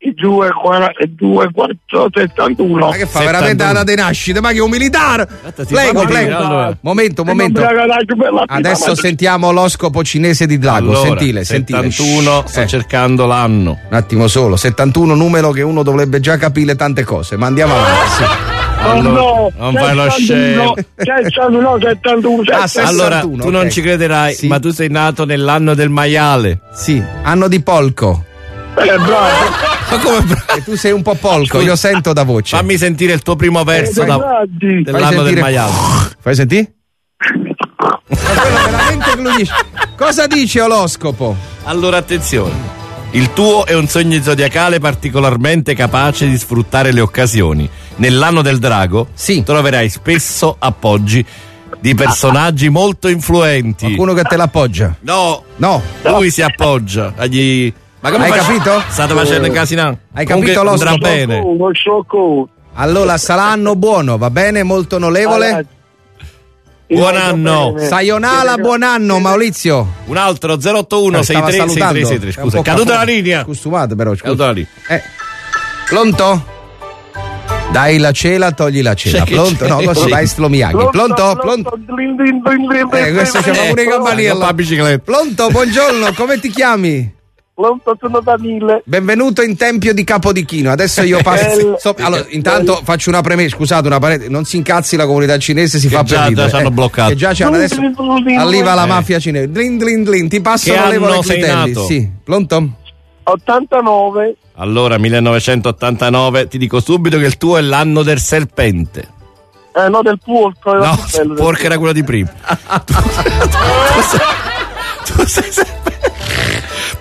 2-4-71. Ma che fa? 71. Veramente la data di nascita? Ma che è un militare? Prego. Allora. Momento. Adesso sentiamo l'oroscopo cinese di drago. Allora, Sentile. 71, sto cercando l'anno. Un attimo solo. 71, numero che uno dovrebbe già capire tante cose. Ma andiamo avanti. Sì. Allora, non fai lo scemo. 71. Allora, tu non ci crederai, ma tu sei nato nell'anno del maiale. Sì, anno di polco. Bravo. Ma come bravo? Tu sei un po' polco, io sento da voce. Fammi sentire il tuo primo verso dell'anno del maiale. Fai sentire? Ma quello veramente gludisce. Cosa dice oroscopo? Allora, attenzione. Il tuo è un sogno zodiacale particolarmente capace di sfruttare le occasioni. Nell'anno del drago troverai spesso appoggi di personaggi molto influenti. Qualcuno che te l'appoggia? No. Lui si appoggia agli... Ma come hai capito? State facendo casino. Hai capito lo andrà bene. Allora sarà anno buono, va bene? Molto onorevole. Buon anno. Sayonara, buon anno Maurizio. Un altro 081 63 6363. Scusa, è caduta la linea. Scusate però, caduta la linea. Pronto? Dai la cela, togli la cela. Pronto? No, così vai Slomiaghi. Pronto? Questo c'è pure i campanelli. Pronto, buongiorno, come ti chiami? Pronto, sono Danile. Benvenuto in Tempio di Capodichino. Adesso io passo. Allora, intanto faccio una premessa. Scusate, una parete. Non si incazzi la comunità cinese, si fa per ridere. Già ci hanno bloccato. Che già c'hanno adesso. Arriva la mafia cinese. Dlin. Ti passo l'onorevole Critelli. Sì. Pronto? 89. Allora, 1989. Ti dico subito che il tuo è l'anno del serpente. No, del porco. No, porco era quello di prima. Tu sei serpente.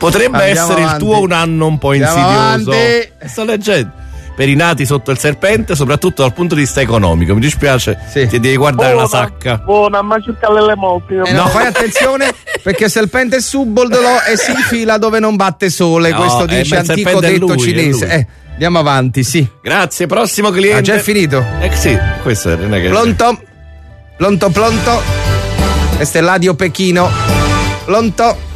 Potrebbe essere il tuo un anno un po' insidioso. Sto leggendo. Per i nati sotto il serpente, soprattutto dal punto di vista economico. Mi dispiace, ti devi guardare la sacca. Buona, ma le molti. No, fai attenzione perché serpente è subdolo e si infila dove non batte sole. No, questo dice antico detto cinese. Andiamo avanti, sì. Grazie, prossimo cliente. Ah, già è finito? Sì, questo è, non è che... Pronto? Questo è l'Adio Pechino. Pronto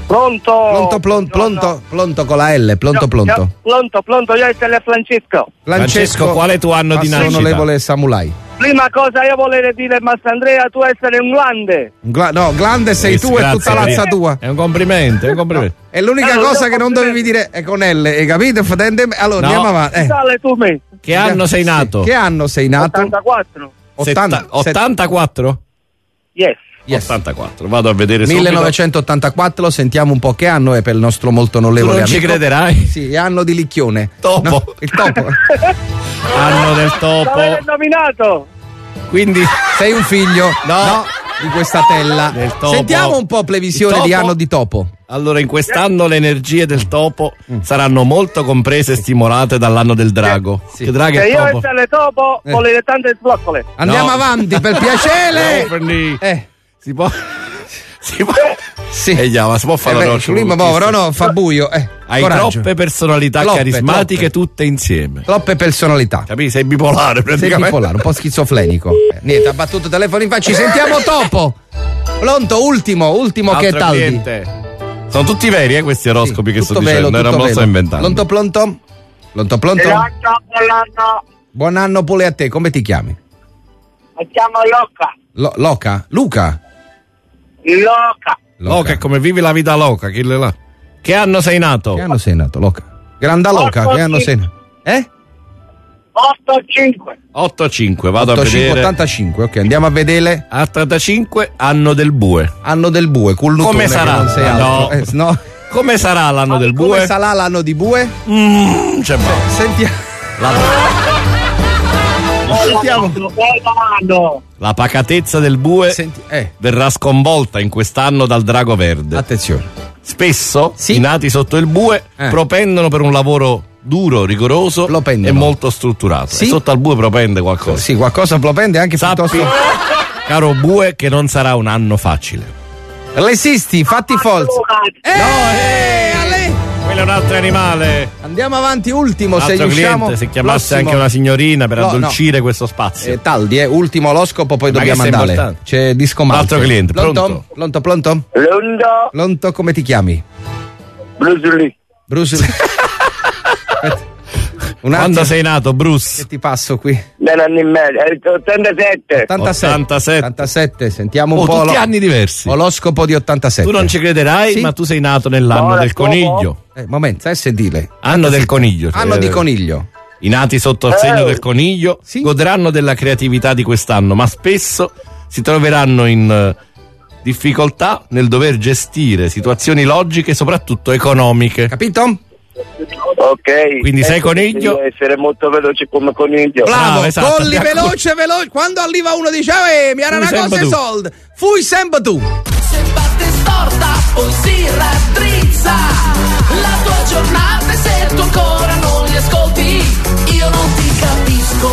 con la L, pronto. Pronto, io sono Francesco, qual è tuo anno di nascita? Onorevole Samulai. Prima cosa io volevo dire, Mastandrea, tu essere un grande. No, grande sei tu e tutta l'azza tua. È un complimento. È l'unica cosa che non dovevi dire è con L, hai capito? Allora, andiamo avanti. Che anno sei nato? Che anno sei nato? 84. 84? Yes. 84, vado a vedere 1984, sentiamo un po' che anno è per il nostro molto onorevole amico. Tu non ci crederai? Sì, anno di Licchione. Topo. No, il topo. Anno del topo. L'avete nominato. Quindi sei un figlio no, di questa tella. Del topo. Sentiamo un po' previsione di anno di topo. Allora, in quest'anno le energie del topo saranno molto comprese e stimolate dall'anno del drago. Sì. Che drago è topo? Io essere topo volere tante sbloccole. Andiamo avanti, per piacere. Si può sì. Si può fare la roccia. Prima povero, no, fa buio. Hai troppe personalità carismatiche tutte insieme. Troppe personalità. Capisci? Sei bipolare praticamente. Un po' schizofrenico. Niente, ha battuto il telefono in faccia. Ci sentiamo dopo. Pronto, ultimo altro che è tardi. Sono tutti veri questi oroscopi che sto dicendo, non lo sto inventando. Pronto? Buon anno pure a te, come ti chiami? Mi chiamo Loca. Luca? Loca è come vivi la vita loca, chi le là. Che anno sei nato? Loca? Granda Loca, che anno sei nato? 8-5, vado a vedere. 85, ok, andiamo a vedere. 85, anno del bue. Come sarà? No. Come sarà l'anno del bue? Come sarà l'anno di bue? Sentiamo. La pacatezza del bue verrà sconvolta in quest'anno dal drago verde. Attenzione. Spesso i nati sotto il bue propendono per un lavoro duro, rigoroso e molto strutturato. E sotto al bue propende qualcosa. Sì, qualcosa propende anche piuttosto. Caro bue, che non sarà un anno facile. Resisti, fatti forza. Quello è un altro animale. Andiamo avanti, ultimo se riusciamo. Cliente, se chiamasse anche una signorina per addolcire questo spazio. Taldi, ultimo oroscopo, poi dobbiamo andare. C'è Disco Malte. Altro cliente, pronto? Pronto, come ti chiami? Bruce Lee. Quando sei nato, Bruce? Che ti passo qui? 87. Sentiamo un po'. Tutti anni diversi. Oroscopo di 87. Tu non ci crederai, ma tu sei nato nell'anno del coniglio. Momento, sai sentire. Anno del coniglio. Anno di coniglio. I nati sotto il segno del coniglio godranno della creatività di quest'anno, ma spesso si troveranno in difficoltà nel dover gestire situazioni logiche, soprattutto economiche. Capito? Ok. Quindi sei coniglio? Devo essere molto veloce come coniglio. Bravo, esatto. Colli veloce. Quando arriva uno dice mi era una cosa e soldi. Fui sempre tu. Se batte storta, poi si raddrizza. La tua giornata, se tu ancora non li ascolti, io non ti capisco.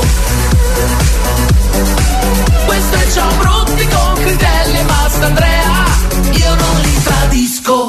Questo è Ciao Brutti con Critelli e Mastandrea. Io non li tradisco.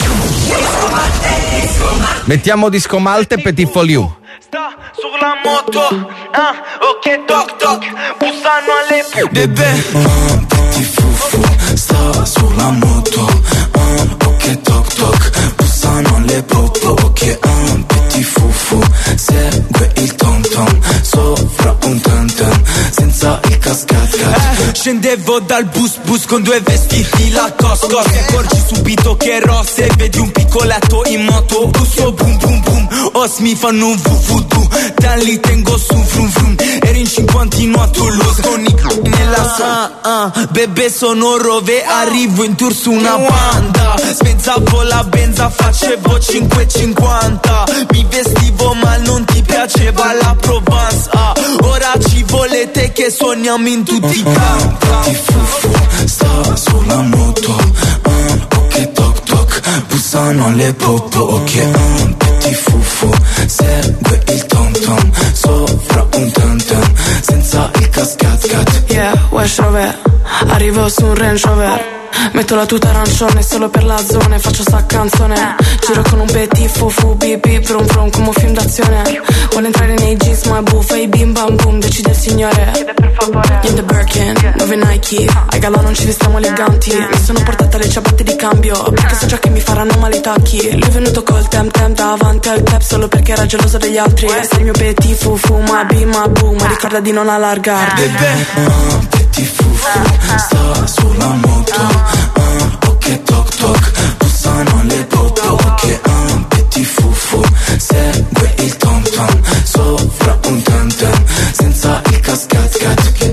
Mettiamo Disco Malte e Petit Foliu. Sta sulla moto, ok toc toc, bussano alle bebè. Petit fufu, sta sulla moto, ok toc toc, bussano alle popo, ok petit fufu, segue il tom tom, sopra un tam tam, senza il cascat. Scendevo dal bus con due vestiti la cosco, ti accorgi subito che rosse, vedi un piccoletto in moto, busso boom boom boom, os mi fanno un vuvudu, da lì tengo su frum frum, ero in 50 a Toulouse con i nella bebè sono Rove, arrivo in tour su una banda, spezzavo la benza, facevo 5,50, mi vestivo ma non ti piaceva la Provence, ora ci volete che suoniamo in tutti i campi. Petit fufu, sta sulla moto, ok toc toc, bussano Bussano le popo che un petit fufu. Segue il tom tom sopra un tam tam senza il cascat. Yeah, West Rover, arrivo su un Range Rover. Metto la tuta arancione solo per la zona e faccio sta canzone. Giro con un petit fufu, bip bip brum brum come un film d'azione. Vuole entrare nei jeans ma è buffa e bim bam boom, decide il signore. Chiede per favore. In the Birkin, 9 Nike. Ai galà non ci vestiamo eleganti. Mi sono portata le ciabatte di cambio perché so già che mi faranno male i tacchi. Lui è venuto col tem tem davanti al tap solo perché era geloso degli altri. Sei il mio petit fufu ma bim ma boom, ma ricorda di non allargarti. Petit fufu sta sulla moto. Ok toc toc, bussano le popo che un petit fufu. Segue il tom tom sopra un tam tam senza il cascat.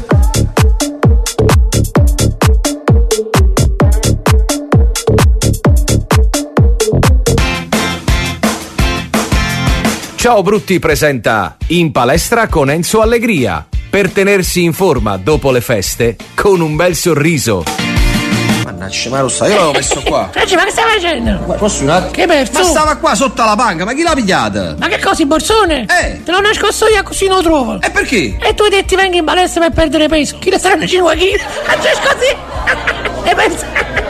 Ciao Brutti presenta In palestra con Enzo Allegria, per tenersi in forma dopo le feste con un bel sorriso. Mannaggia, ma lo sai, io l'avevo messo qua. Franci, ma che stai facendo? Ma posso un attimo? Che perso? Ma stava qua sotto la panca, ma chi l'ha pigliata? Ma che cosa, il borsone? Te l'ho nascosto io così non lo trovo. E perché? E tu hai detto vengi in palestra per perdere peso. Chi ne saranno 5 kg? Faccio così. E pensa.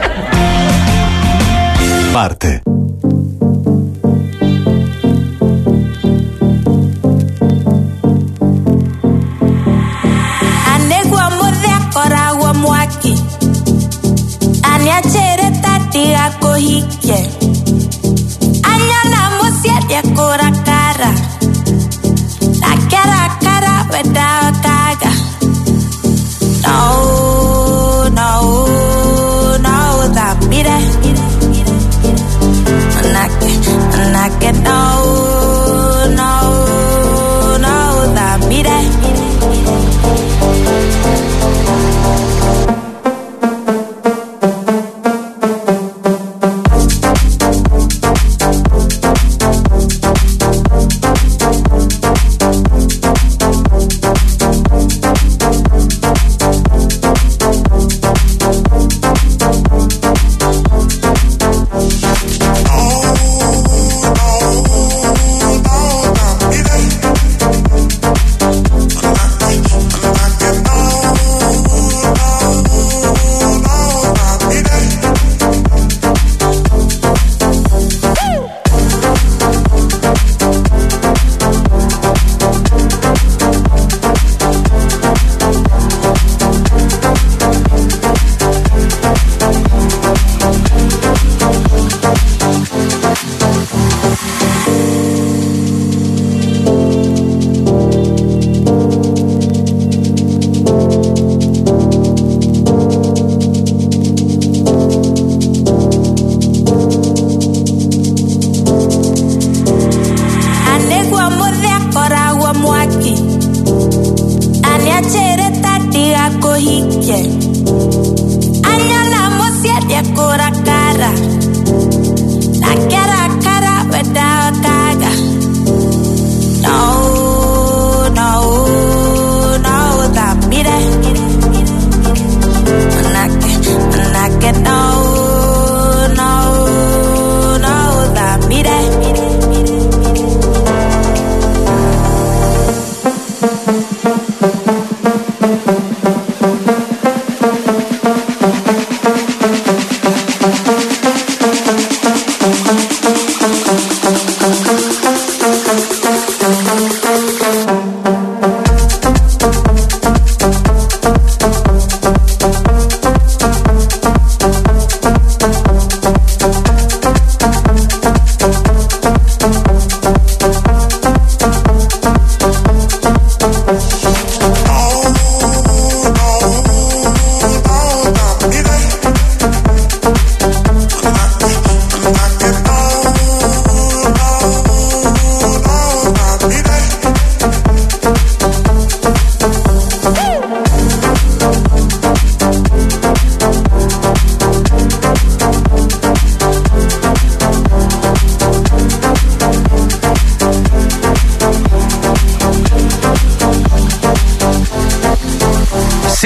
Parte. Aniachere tati akohike Anyana musiete akora cara La cara without kaga No, that mire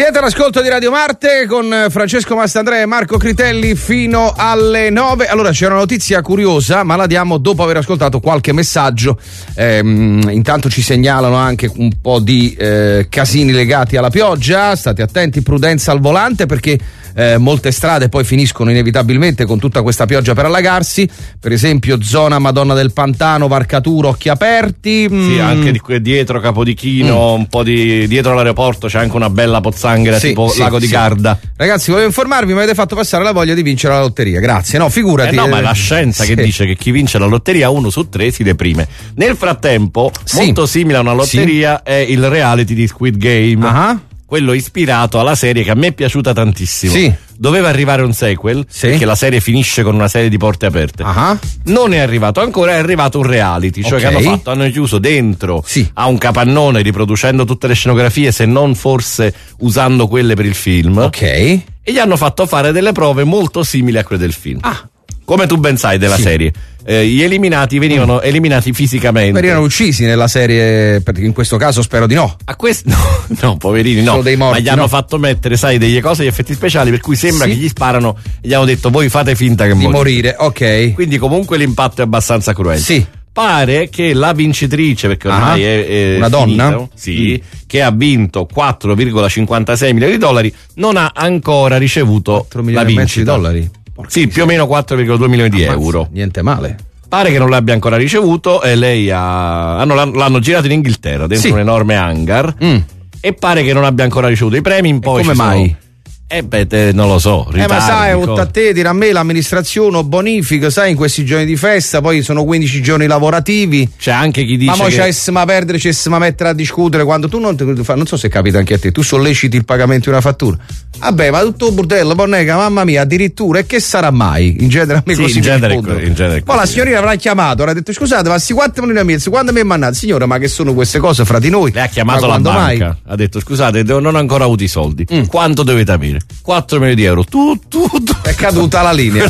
Siete all'ascolto di Radio Marte con Francesco Mastandrea e Marco Critelli fino alle 9. Allora, c'è una notizia curiosa, ma la diamo dopo aver ascoltato qualche messaggio. Intanto ci segnalano anche un po' di casini legati alla pioggia. State attenti, prudenza al volante, perché molte strade poi finiscono inevitabilmente con tutta questa pioggia per allagarsi. Per esempio zona Madonna del Pantano, Varcatura, occhi aperti. Sì, anche dietro Capodichino, un po' dietro l'aeroporto c'è anche una bella pozzanghera, tipo Lago di Garda. Ragazzi, volevo informarvi, mi avete fatto passare la voglia di vincere la lotteria. Grazie. No, figurati. No, ma è la scienza che dice che chi vince la lotteria 1 su 3 si deprime. Nel frattempo, molto simile a una lotteria è il reality di Squid Game. Quello ispirato alla serie che a me è piaciuta tantissimo. Doveva arrivare un sequel, perché la serie finisce con una serie di porte aperte. Non è arrivato ancora, è arrivato un reality, cioè che hanno chiuso dentro a un capannone, riproducendo tutte le scenografie, se non forse usando quelle per il film. E gli hanno fatto fare delle prove molto simili a quelle del film. Come tu ben sai della serie, gli eliminati venivano eliminati fisicamente. Venivano uccisi nella serie, perché in questo caso spero di no. A questo no, poverini, no. Dei morti, ma gli hanno fatto mettere, sai, delle cose di effetti speciali, per cui sembra che gli sparano e gli hanno detto voi fate finta che di morire. Quindi comunque l'impatto è abbastanza cruento. Pare che la vincitrice, perché ormai è una donna, finita, che ha vinto 4,56 milioni di dollari, non ha ancora ricevuto la vincita. $4,5 Sì, più o meno 4,2 milioni di euro. Niente male. Pare che non l'abbia ancora ricevuto e lei l'hanno girato in Inghilterra dentro un enorme hangar e pare che non abbia ancora ricevuto i premi. Poi come mai? Non lo so, ritardi, ma sai, a te dirà a me l'amministrazione bonifica, sai, in questi giorni di festa, poi sono 15 giorni lavorativi. C'è anche chi dice ma mo perdere, mettere a discutere quando tu non so se capita anche a te, tu solleciti il pagamento di una fattura. Vabbè, ma tutto burdello, bonnega, mamma mia, addirittura, e che sarà mai? In genere a me così in genere poi la signorina avrà chiamato, avrà detto scusate, ma sti 4 milioni e mezzo, quando mi è mandato? Signora, ma che sono queste cose fra di noi? Lei ha chiamato la banca, ha detto scusate, non ho ancora avuto i soldi. Quanto dovete avere? 4 milioni di euro. È caduta la linea.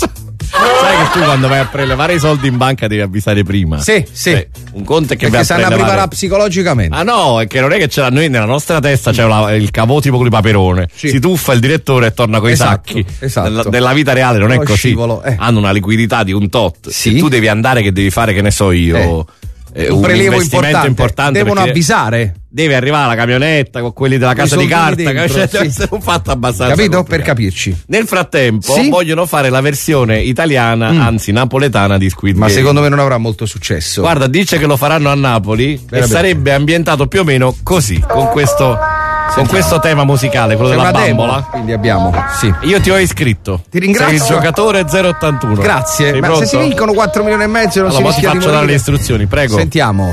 Sai che tu quando vai a prelevare i soldi in banca devi avvisare prima. Sì. Un conto è che perché sanno preparare psicologicamente. No, è che non è che ce l'ha, noi nella nostra testa c'è il cavò tipo con il paperone. Si tuffa il direttore e torna coi sacchi. Nella vita reale non è così. Hanno una liquidità di un tot. Se tu devi andare, che devi fare, che ne so io. Un prelievo importante. Devono avvisare. Deve arrivare la camionetta con quelli della casa di carta, deve essere un fatto abbastanza capito? complicato. Per capirci. Nel frattempo vogliono fare la versione italiana, anzi napoletana di Squid Game. Ma secondo me non avrà molto successo. Guarda, dice che lo faranno a Napoli e sarebbe ambientato più o meno così, con questo tema musicale, quello della bambola. Quindi abbiamo. Io ti ho iscritto. Ti ringrazio. Sei il giocatore 081. Grazie. Sei ma pronto? se si vincono 4 milioni e mezzo non si rischia di morire. Ti faccio dare le istruzioni, prego. Sentiamo.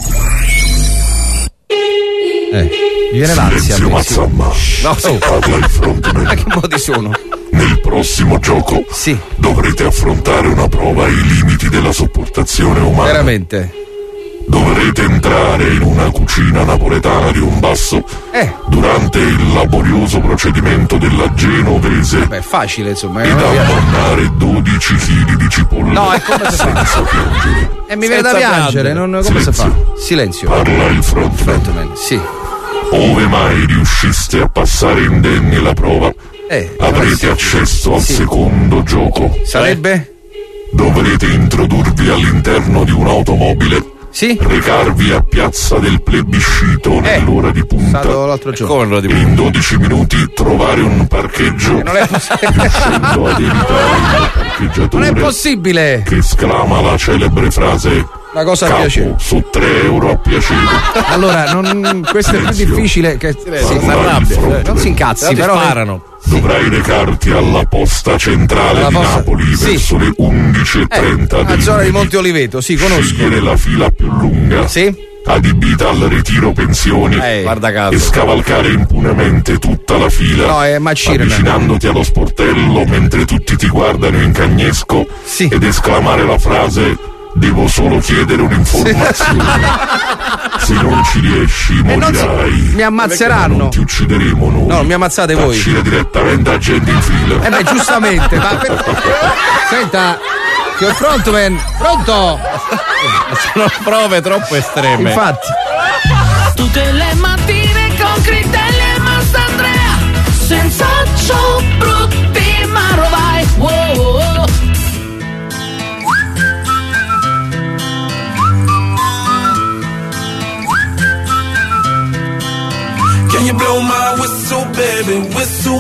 Mi viene l'ansia. Parla il frontman. Ma che modi sono? Nel prossimo gioco dovrete affrontare una prova ai limiti della sopportazione umana. Veramente? Dovrete entrare in una cucina napoletana di un basso durante il laborioso procedimento della genovese. Beh, facile, insomma. Ed abbonnare 12 kg di cipolla. No, e come si fa? Senza piangere. Mi viene da piangere, come si fa? Silenzio. Parla il frontman. Ove mai riusciste a passare indenni la prova, avrete accesso al secondo gioco. Sarebbe? Dovrete introdurvi all'interno di un'automobile. Recarvi a Piazza del Plebiscito nell'ora di punta. L'altro giorno. E in 12 minuti trovare un parcheggio. Non è possibile. Riuscendo ad evitare il parcheggiatore. Non è possibile. Che esclama la celebre frase: una cosa a piacere. Su 3 euro a piacere. Allora, questo è più difficile che non si incazzi, però sparano. Dovrai recarti alla posta centrale di Napoli verso le 11:30. La zona di Monte Oliveto, conosco. Scegliere la fila più lunga. Adibita al ritiro pensioni. Guarda caso. E scavalcare impunemente tutta la fila. No, è macchina. Avvicinandoti allo sportello mentre tutti ti guardano in cagnesco. Ed esclamare la frase: devo solo chiedere un'informazione. Se non ci riesci morirai. Mi ammazzeranno. Non ti uccideremo noi. No, mi ammazzate voi. Taccina direttamente a gente in fila. Giustamente. Senta, signor frontman, pronto? Sono prove troppo estreme. Infatti. Tutte le mattine con Critelli e Mastandrea.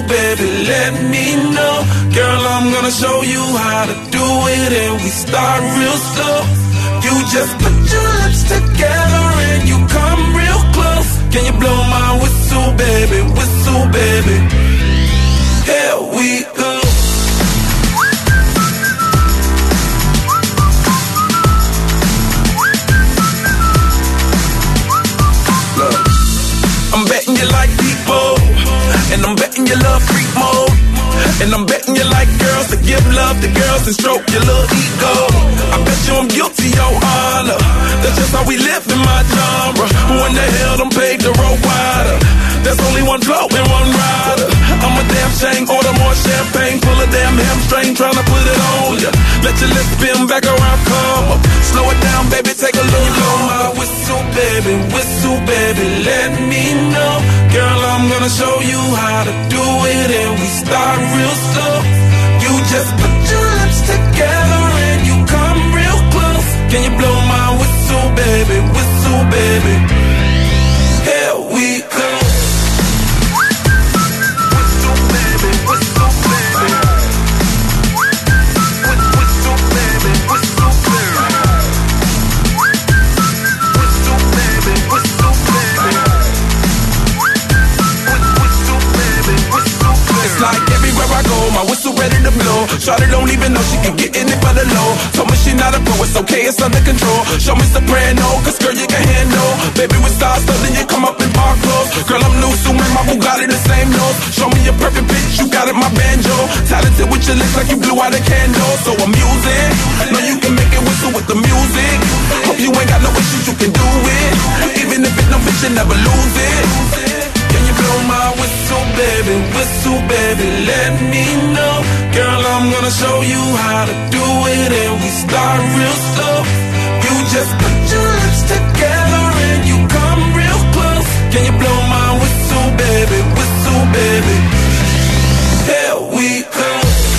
baby, let me know. Girl, I'm gonna show you how to do it, and we start real slow. You just put your lips together and you come real close. Can you blow my whistle, baby, here we go. Look, I'm betting you like people, and I'm betting you love freak mode. And I'm betting you like girls to give love to girls and stroke your little ego. I bet you I'm guilty, your honor. That's just how we live in my genre. Who in the hell done paved the road wider? There's only one flow and one rider. I'm a damn shame, order more champagne, pull a damn hamstring, tryna put it on ya. Let your lips spin back around, come up. Slow it down, baby, take a little blow my whistle, baby, let me know. Girl, I'm gonna show you how to do it, and we start real slow. You just put your lips together and you come real close. Can you blow my whistle, baby, here we go. I go, my whistle ready to blow. Shawty don't even know she can get in it for the low. Told me she not a pro, it's okay, it's under control. Show me soprano, cause girl you can handle. Baby with stars, so then you come up in park clothes. Girl I'm new, so man, my Bugatti the same nose. Show me your perfect pitch, you got it, my banjo. Talented with your lips like you blew out a candle. So I'm using, know you can make it whistle with the music. Hope you ain't got no issues, you can do it. Even if it's no bitch, you never lose it. Can you blow my whistle, baby, let me know. Girl, I'm gonna show you how to do it, and we start real slow. You just put your lips together and you come real close. Can you blow my whistle, baby, here we go.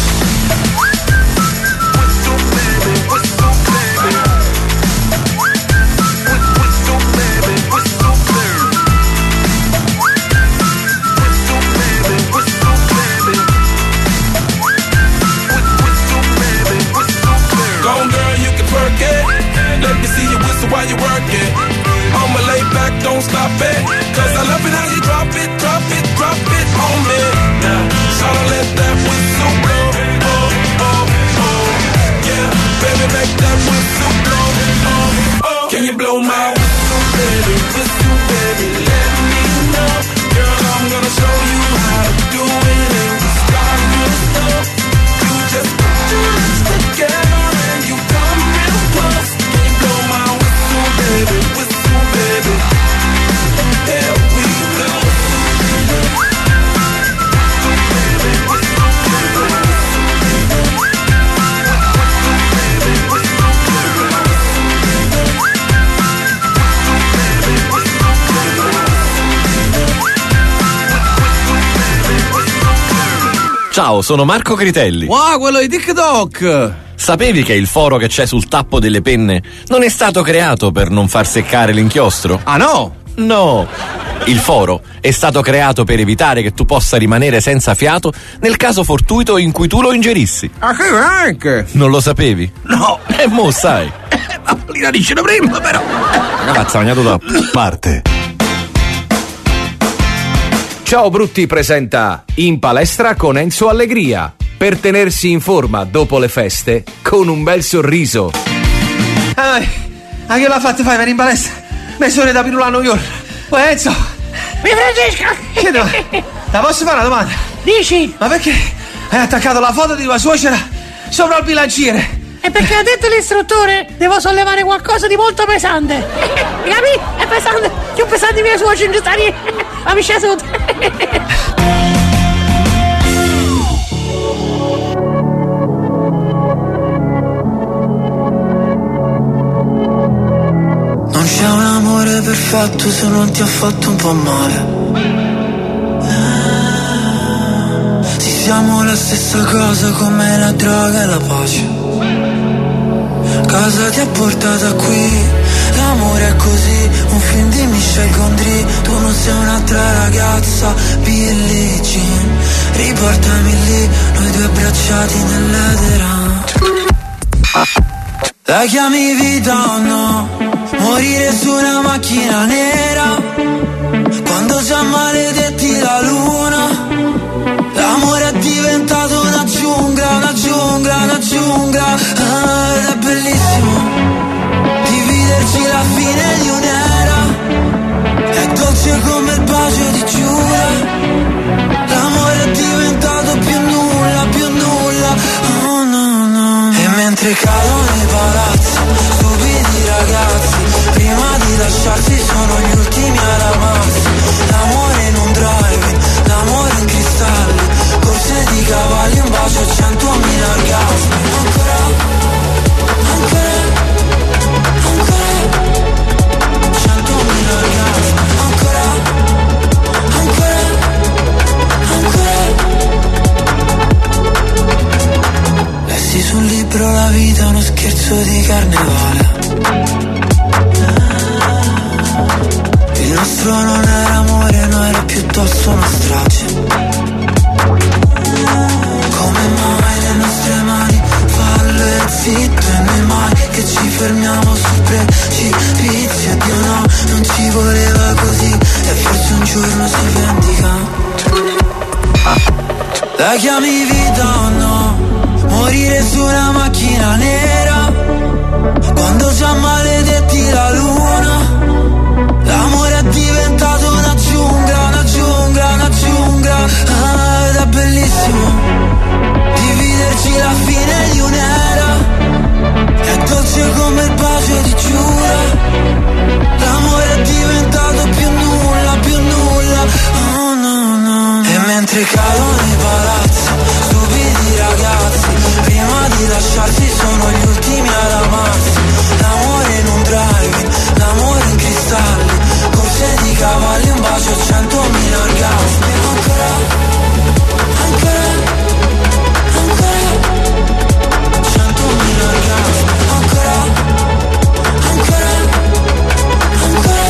Let me see you whistle while you work it. I'ma lay back, don't stop it. Cause I love it how you drop it on me. Now, tryna let that whistle blow. Oh, oh, oh. Yeah, baby, make that whistle blow. Oh, oh. Can you blow my whistle, baby, let me know. Girl, I'm gonna show you how to do it, and we start real slow. You just put your lips together and you come real close. Baby, here we go. Ciao, sono Marco Critelli. Wow, quello di TikTok! Sapevi che il foro che c'è sul tappo delle penne non è stato creato per non far seccare l'inchiostro? Ah no? No! Il foro è stato creato per evitare che tu possa rimanere senza fiato nel caso fortuito in cui tu lo ingerissi. Ah, che anche? Non lo sapevi? No! E mo sai! Ma Polina dice da prima, però! Ragazza, bagnato troppo. Parte. Ciao Brutti presenta In palestra con Enzo Allegria. Per tenersi in forma dopo le feste con un bel sorriso. Ma che l'ha fatto fare per in palestra? Mi sono da Pirula a New York. Poi Enzo. Mi Francesca. Che no? La posso fare una domanda? Dici? Ma perché hai attaccato la foto di tua suocera sopra il bilanciere? E perché ha detto l'istruttore devo sollevare qualcosa di molto pesante. Mi capi? È pesante. Più pesante di mia suocera in città lì. Ma mi sceso. Non c'è un amore perfetto se non ti ha fatto un po' male. Sì, siamo la stessa cosa come la droga e la pace. Cosa ti ha portata qui? l'amore è così, un film di Michel Gondry. Tu non sei un'altra ragazza, Billie Jean. Riportami lì, noi due abbracciati nell'edera. La chiami vita o no? Morire su una macchina nera, quando già maledetti la luna. L'amore è diventato una giungla, una giungla, una giungla. Ed è bellissimo dividerci la fine di un'era. È dolce come il bacio di Giura. L'amore è diventato più nulla, più nulla. Oh no no. E mentre cadono i palazzi, stupidi ragazzi, prima di lasciarsi sono gli ultimi ad amarsi. L'amore in un drive, l'amore in cristalli, corse di cavalli, un bacio, 100.000 orgasmi. Ancora, ancora, ancora, 100.000 orgasmi. Ancora, ancora, ancora. Lessi sul libro La vita è uno scherzo di carnevale. Il nostro non era amore, no, era piuttosto una strage. Come mai le nostre mani fallo e zitto, e noi mai che ci fermiamo sul precipizio. Dio no, non ci voleva così, e forse un giorno si vendica. La chiami vita o no? Morire su una macchina nera, quando già maledetti la luna. L'amore è diventato una giungla, una giungla, una giungla. Ed è bellissimo dividerci la fine di un'era. È dolce come il bacio di Giura. L'amore è diventato più nulla, più nulla. Oh no no. E mentre cadono i palazzi, stupidi ragazzi, prima di lasciarsi sono gli ultimi ad amarsi. L'amore in un drive, l'amore in cristalli, corse di cavalli, un bacio, 100.000 orgasmi. Ancora, ancora, ancora, 100.000 orgasmi. Ancora, ancora, ancora,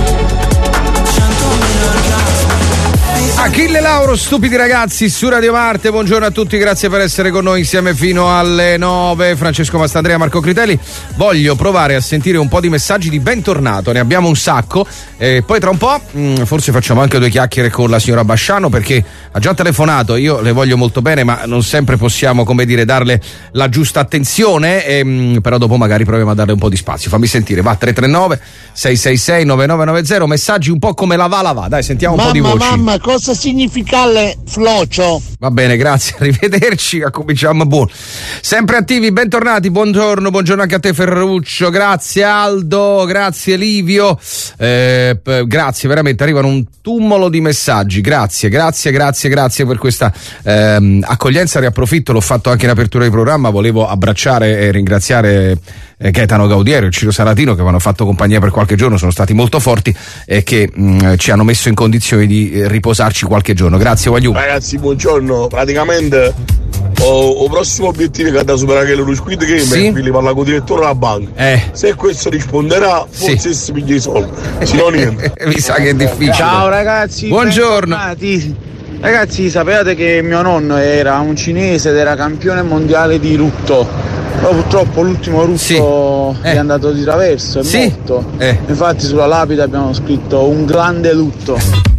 100.000 orgasmi. Achille Lauro, stupidi ragazzi su Radio Marte. Buongiorno a tutti, grazie per essere con noi insieme fino alle 9. Francesco Mastandrea, Marco Critelli. Voglio provare a sentire un po' di messaggi di bentornato, ne abbiamo un sacco. Poi tra un po' forse facciamo anche due chiacchiere con la signora Basciano, perché ha già telefonato. Io le voglio molto bene, ma non sempre possiamo, come dire, darle la giusta attenzione, però dopo magari proviamo a darle un po' di spazio. Fammi sentire, va, 339 666 9990. Messaggi un po' come la va, dai, sentiamo un po' di voci. Mamma, cosa significa le flocio? Va bene, grazie, arrivederci, cominciamo buono. Sempre attivi, bentornati, buongiorno anche a te Ferruccio, grazie Aldo, grazie Livio, grazie, veramente arrivano un tumolo di messaggi, grazie per questa accoglienza. Riapprofitto, l'ho fatto anche in apertura di programma, volevo abbracciare e ringraziare Gaetano Gaudiero e Ciro Salatino, che mi hanno fatto compagnia per qualche giorno, sono stati molto forti e che ci hanno messo in condizioni di riposarci qualche giorno. Grazie Guagliù. Ragazzi, buongiorno. Praticamente ho prossimo obiettivo che è da superare lo Squid Game, sì? Quindi parla con il direttore della banca. Se questo risponderà, forse si piglia i soldi, se no niente. Mi sa che è difficile. Ciao ragazzi, buongiorno. Ragazzi, sapevate che mio nonno era un cinese ed era campione mondiale di lutto? Però purtroppo l'ultimo russo è andato di traverso, è morto. Infatti sulla lapide abbiamo scritto un grande lutto.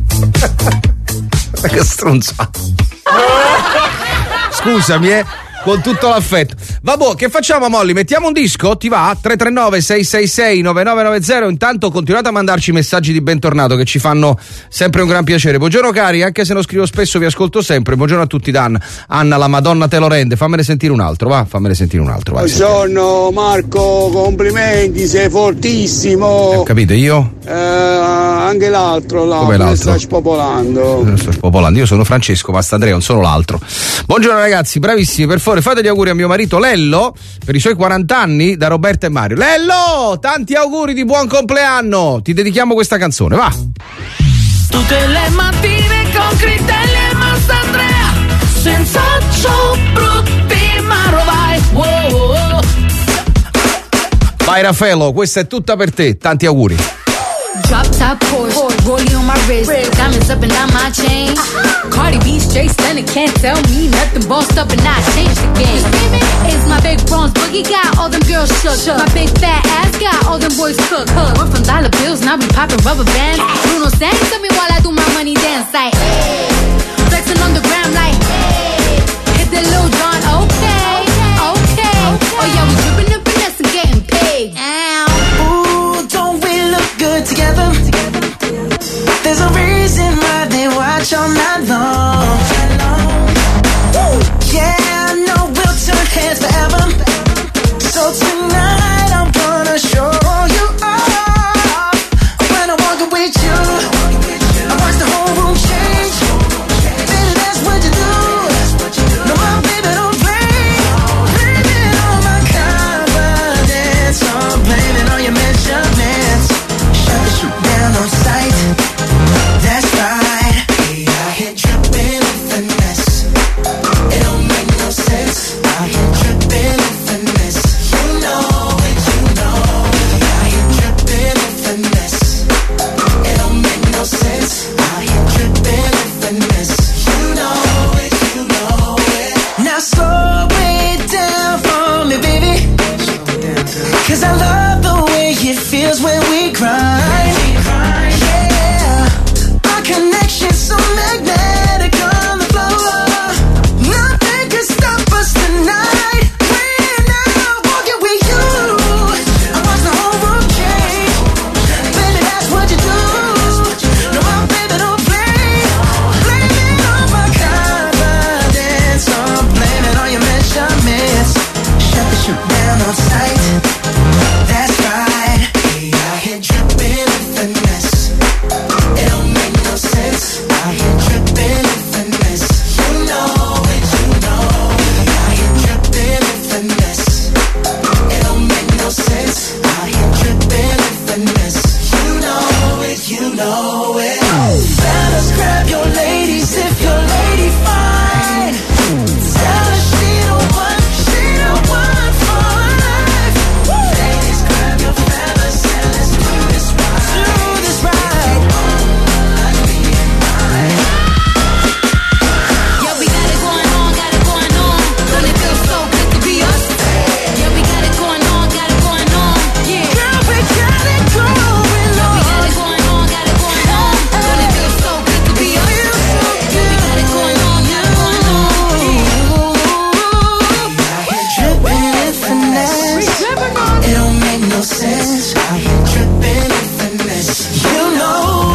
Che stronzato. Scusami, con tutto l'affetto. Vabbè, che facciamo, Molly? Mettiamo un disco? Ti va? 339 666 9990. Intanto continuate a mandarci messaggi di bentornato che ci fanno sempre un gran piacere. Buongiorno cari, anche se non scrivo spesso vi ascolto sempre. Buongiorno a tutti, Dan. Anna, la Madonna te lo rende. Fammene sentire un altro, va? Vai, buongiorno Marco, complimenti, sei fortissimo. Capite, io? Anche l'altro là. Come l'altro? Sta spopolando. Sto spopolando. Io sono Francesco Mastandrea, non sono l'altro. Buongiorno ragazzi, bravissimi, per favore fate gli auguri a mio marito Lello per i suoi 40 anni da Roberta e Mario. Lello, tanti auguri di buon compleanno, ti dedichiamo questa canzone, va. Tutte le mattine con Critelli e Mastandrea, senza ciò brutti ma rovai. Wow. Vai Raffaello, questa è tutta per te, tanti auguri. Drop top Porsche, rollie on my wrist, diamonds up and down my chain. Cardi B straight stunning, can't tell me nothing. Bossed up and I changed the game. It's my big bronze boogie got all them girls shook. My big fat ass got all them boys cook. We're from dollar bills, now we popping rubber bands. Bruno sang to me while I do my money dance like hey. Flexing on the gram like hey. Hit the Lil Jon, okay. Oh yeah, we dripping and finesse and getting paid. Ooh, don't we look good together? There's a reason why they watch all night long. Yeah, I know we'll turn heads forever. So tonight I'm gonna show you off. When I walk with you, I watch the whole room change. Baby, that's what you do. No, my baby, don't play. Blame it on my confidence. I'm blaming on your measurements. Shut the shoot down on sight. That's right. Hey, I hit dripping with finesse. It don't make no sense. I hit dripping with finesse. You know it, you know it. I hit dripping with finesse. It don't make no sense. I hit dripping with finesse. You know it, you know it. Now slow it down for me, baby. 'Cause I love the way it feels when we grind. Yeah, our connection's so magnetic on the floor. Nothing can stop us tonight. When I'm walking with you, I watch the whole room change. Baby, that's what you do. No, my baby, don't play. Blame it on my confidence. I'm blaming on your measurements. Shut the shoot down on sight. That's right. Hey, I hit dripping with finesse. It don't make no sense. I hit dripping with finesse. You know it, you know it. I hit dripping with finesse. It don't make no sense. I hit dripping with finesse. You know it, you know it. Fellas, grab your ladies if your lady fine. Tell her she don't want for life. Ladies, grab your fellas and let's do this right. Do this right. Like me and mine. Yeah, we got it going on. Don't it feel so good to be us? Yeah, we got it going on. Yeah, Girl, we got it going on. yeah, we got it going on. Don't it feel so good to be us? Yeah, we got it going on. Dripping with finesse. It don't make no sense. I hit dripping with finesse. You know.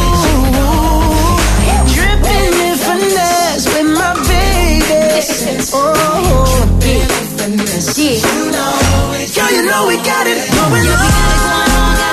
Dripping with finesse with my baby. Oh, dripping with finesse. You know it. Girl, you know we got it going on.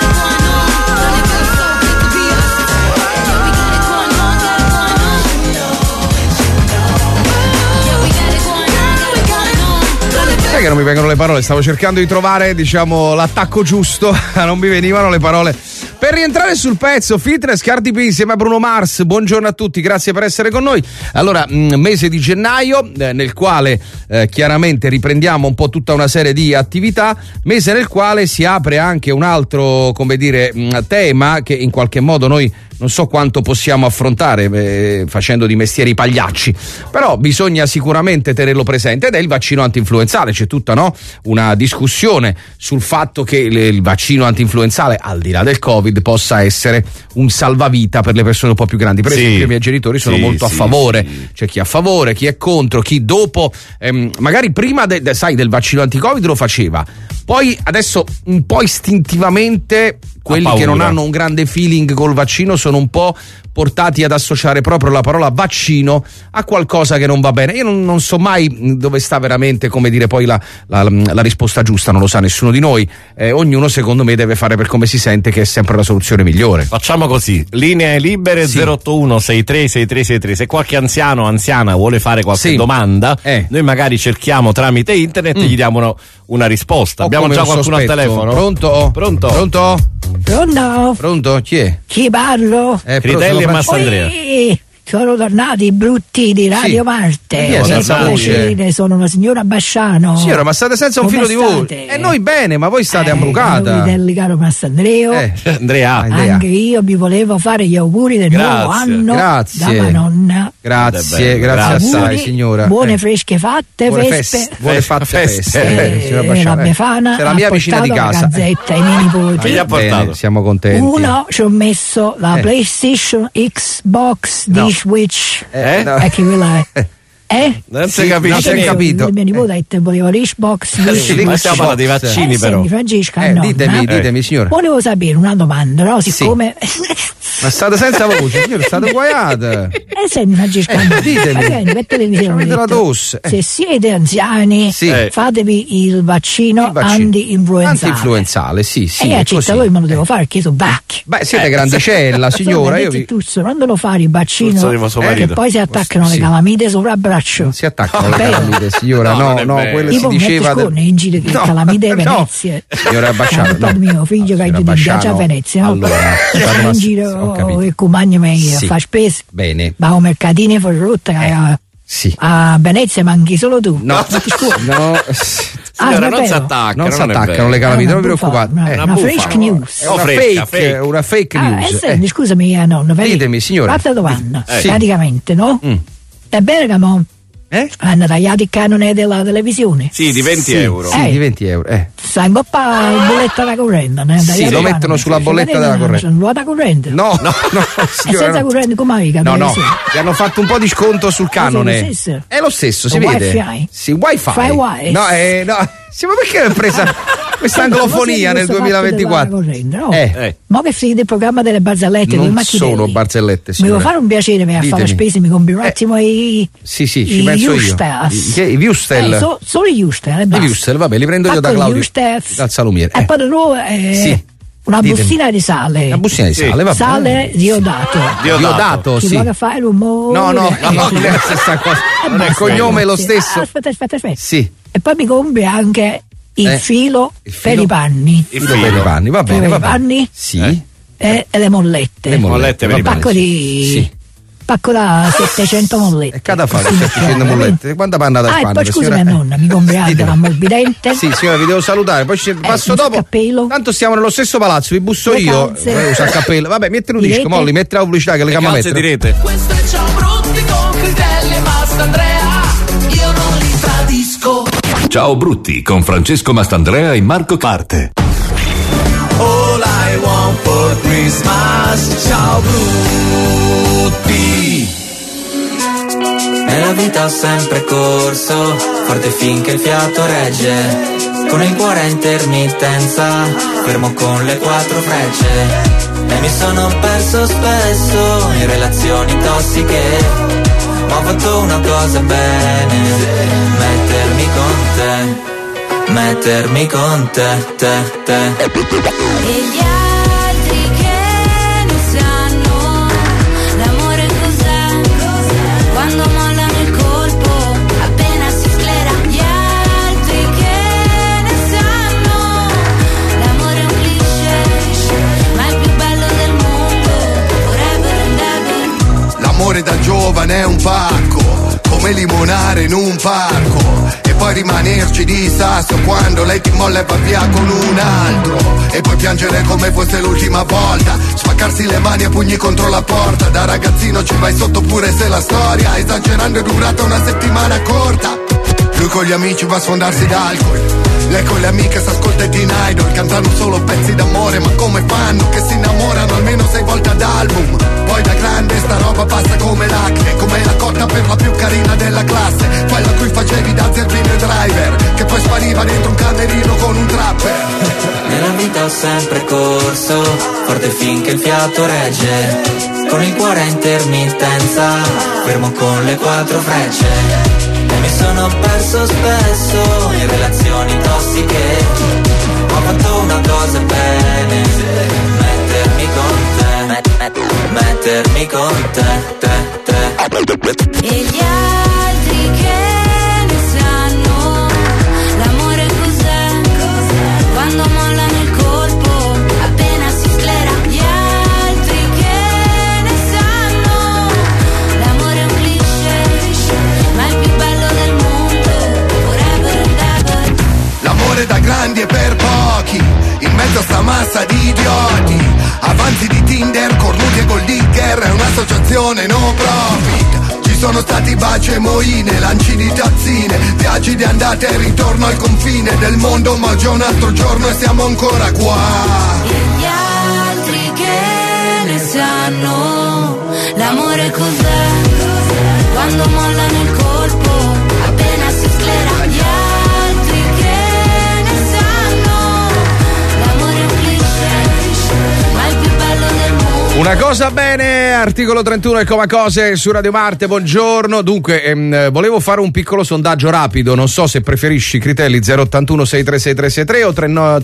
Sai che non mi vengono le parole, stavo cercando di trovare, diciamo, l'attacco giusto, non mi venivano le parole. Per rientrare sul pezzo, Fitness, Cardi B insieme a Bruno Mars, buongiorno a tutti, grazie per essere con noi. Allora, mese di gennaio, nel quale chiaramente riprendiamo un po' tutta una serie di attività, mese nel quale si apre anche un altro, come dire, tema che in qualche modo noi non so quanto possiamo affrontare facendo di mestieri pagliacci, però bisogna sicuramente tenerlo presente, ed è il vaccino antinfluenzale. C'è tutta una discussione sul fatto che il vaccino antinfluenzale, al di là del Covid, possa essere un salvavita per le persone un po' più grandi. Per esempio, i miei genitori sono molto a favore. C'è chi è a favore, chi è contro, chi dopo magari prima del vaccino anti-Covid lo faceva, poi adesso un po' istintivamente quelli che non hanno un grande feeling col vaccino sono un po' portati ad associare proprio la parola vaccino a qualcosa che non va bene. Io non so mai dove sta veramente, come dire, poi la risposta giusta, non lo sa nessuno di noi. Ognuno secondo me deve fare per come si sente, che è sempre la soluzione migliore. Facciamo così, linee libere 081 636363. Se qualche anziano o anziana vuole fare qualche domanda, noi magari cerchiamo tramite internet e gli diamo una risposta. Abbiamo già qualcuno al telefono? Pronto? Pronto? Pronto? Chi è? Chi parlo? Critelli e Mastandrea. Sono tornati i brutti di Radio Marte. Sono una signora Basciano. Signora, ma state senza un filo di voce. E noi bene, ma voi state ambrucata. Del caro Mastandreo. Andrea. Anche io vi volevo fare gli auguri del nuovo anno. Grazie. Da Manonna. Grazie assai, signora. Buone fresche fatte, vespe. Buone fatte feste. Signora Basciano. La Befana è la mia vicina di casa. La gazzetta ai miei nipoti. Gli ha portato. Siamo contenti. Uno ci ho messo la PlayStation, Xbox, Switch. No. Che quella è. Non si capisce, non capito. Il mio nipote ha detto voleva l'Xbox. Ma stiamo parlando dei vaccini, però. Francesca, ditemi, signora. Volevo sapere una domanda, no? Siccome. Ma state senza voce, signora, state guaiate. Senti, Francesca, ditemi. La tosse. Se siete anziani, fatevi il vaccino anti-influenzale. Sì. E a cittadini me lo devo fare perché sono vecchio. Beh, siete grandicella, signora. Quando lo fai il vaccino, che poi si attaccano le calamite sopra il braccio. Non si attaccano le calamite, signora. No, quello si diceva. In giro che calamite Venezia. Signora Basciano. Mio figlio che viaggia a Venezia, no? Allora, in giro e compagno meglio a fare spese. Bene. Va a mercatini fuori rotta. A Venezia manchi solo tu. No. Signora, non si attaccano le calamite, non vi preoccupate. Una fake news. Una fake news. Senti, scusami, nonno. Ditemi, signora. Altra domanda. Praticamente, no? È bene che hanno tagliato il canone della televisione. Sì, di 20 euro. Sì, di 20 euro. Sta in coppa la bolletta della corrente. Sì, lo mettono sulla bolletta della corrente. Non da corrente? No, senza corrente come hai capito? No, gli hanno fatto un po' di sconto sul canone. È lo stesso, si vede. Wi-Fi? Sì, Wi-Fi. Fai Wi-Fi? No. Sì, ma perché hai presa questa anglofonia nel 2024? Ma che finite il programma delle barzellette? Non sono barzellette, mi devo fare un piacere per fare spese, mi compri un attimo Sì, ci penso io. I Viustel. Solo i Viustel. I Viustel, vabbè, li prendo io da Claudio. Dal salumiere. E poi una bustina di sale. Una bustina di sale, va bene. Sale diodato, sì. Che fa il rumore. No, non è la stessa cosa. Non è il cognome è lo stesso. Aspetta. Sì. E poi mi compri anche il filo per i panni. Il filo per i panni, va bene. I panni? Sì. E le mollette. Le mollette per i panni. Sì. Pacco da 700 mollette. E cada fare 700 mollette? Quanta panna da spanne? E poi scusami, nonna, mi compri anche l'ammorbidente. Sì, signora, vi devo salutare. Poi passo dopo. Cappello. Tanto stiamo nello stesso palazzo, vi busso io. Usa il cappello. Vabbè, metti un disco, Molli, metti la pubblicità che le cambiamo a mettere. Direte. Questo è Ciao Brutti con Critelli e Mastandrea. Io non li tradisco. Ciao Brutti con Francesco Mastandrea e Marco Parte. All I want for Christmas. Ciao Brutti. Nella vita ho sempre corso, forte finché il fiato regge. Con il cuore a intermittenza, fermo con le 4 frecce. E mi sono perso spesso in relazioni tossiche. Ma ho fatto una cosa bene, mettermi con te. E gli altri che non sanno l'amore cos'è, quando mollano il colpo appena si sclera. Gli altri che ne sanno l'amore è un cliché, ma è il più bello del mondo, forever and ever. L'amore da giovane è un pacco, come limonare in un parco, e poi rimanerci di sasso quando lei ti molla e va via con un altro, e poi piangere come fosse l'ultima volta, spaccarsi le mani a pugni contro la porta. Da ragazzino ci vai sotto pure se la storia esagerando è durata una settimana corta. Lui con gli amici va a sfondarsi d'alcol, lei con le amiche s'ascolta i Teen Idol, cantano solo pezzi d'amore, ma come fanno che si innamorano almeno 6 volte ad album? Poi da grande sta roba passa come l'acne, come la cotta per la più carina della classe, quella a cui facevi da zerbino e driver, che poi spariva dentro un camerino con un trapper. Nella vita ho sempre corso, forte finché il fiato regge, con il cuore a intermittenza, fermo con le 4 frecce. E mi sono perso spesso in relazioni tossiche, ho fatto una cosa bene, mettermi con te. E gli altri che ne sanno l'amore cos'è, quando mollano il colpo appena si sclera. Gli altri che ne sanno per pochi, in mezzo a sta massa di idioti. Avanzi di Tinder, cornuti e gold digger, è un'associazione no profit. Ci sono stati baci e moine, lanci di tazzine, viaggi di andata e ritorno al confine del mondo, ma già un altro giorno e siamo ancora qua. E gli altri che ne sanno, l'amore cos'è? Quando mollano il colpo, appena si sclera. Gli altri che ne sanno, l'amore è un cliché, ma è il più bello del mondo. Una cosa bene, articolo 31 del Coma Cose su Radio Marte, buongiorno. Dunque, volevo fare un piccolo sondaggio rapido, non so se preferisci Critelli 081 636 o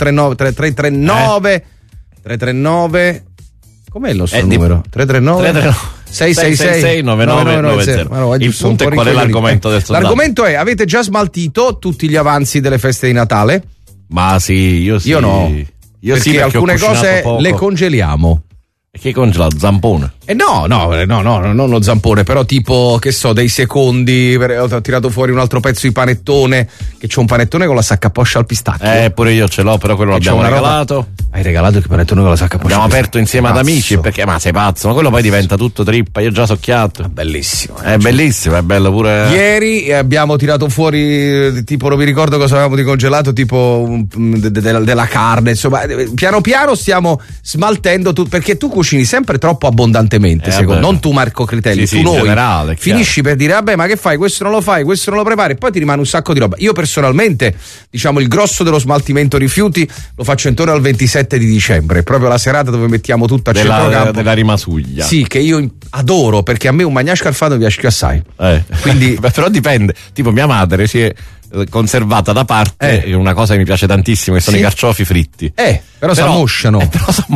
339. Com'è il nostro numero? 339 666 9990. Il punto è qual è l'argomento del sondaggio? L'argomento è: avete già smaltito tutti gli avanzi delle feste di Natale? Ma sì, io sì. Io no. Io perché alcune cose poco. Le congeliamo. E che congela? Zampone? No, non lo zampone, però tipo, che so, dei secondi, ho tirato fuori un altro pezzo di panettone, che c'ho un panettone con la sacca a poscia al pistacchio. Pure io ce l'ho, però quello l'abbiamo regalato. Hai regalato il panettone con la sacca a poscia? Abbiamo aperto insieme ad amici, perché, ma sei pazzo, ma quello poi diventa tutto trippa, io già socchiato. Bellissimo. È bellissimo, è bello pure. Ieri abbiamo tirato fuori, tipo, non mi ricordo cosa avevamo di congelato, tipo della carne, insomma, piano piano stiamo smaltendo tutto, perché tu cucini sempre troppo abbondantemente, secondo non tu Marco Critelli, sì, tu noi generale, finisci per dire vabbè, ma che fai, questo non lo fai, questo non lo prepari, e poi ti rimane un sacco di roba. Io personalmente, diciamo, il grosso dello smaltimento rifiuti lo faccio intorno al 27 di dicembre, proprio la serata dove mettiamo tutto a centrocampo della rimasuglia. Sì, che io adoro, perché a me un magnà scalfato mi piace più assai. Quindi però dipende, tipo mia madre si è conservata da parte una cosa che mi piace tantissimo, che sono i carciofi fritti. Però si ammosciano.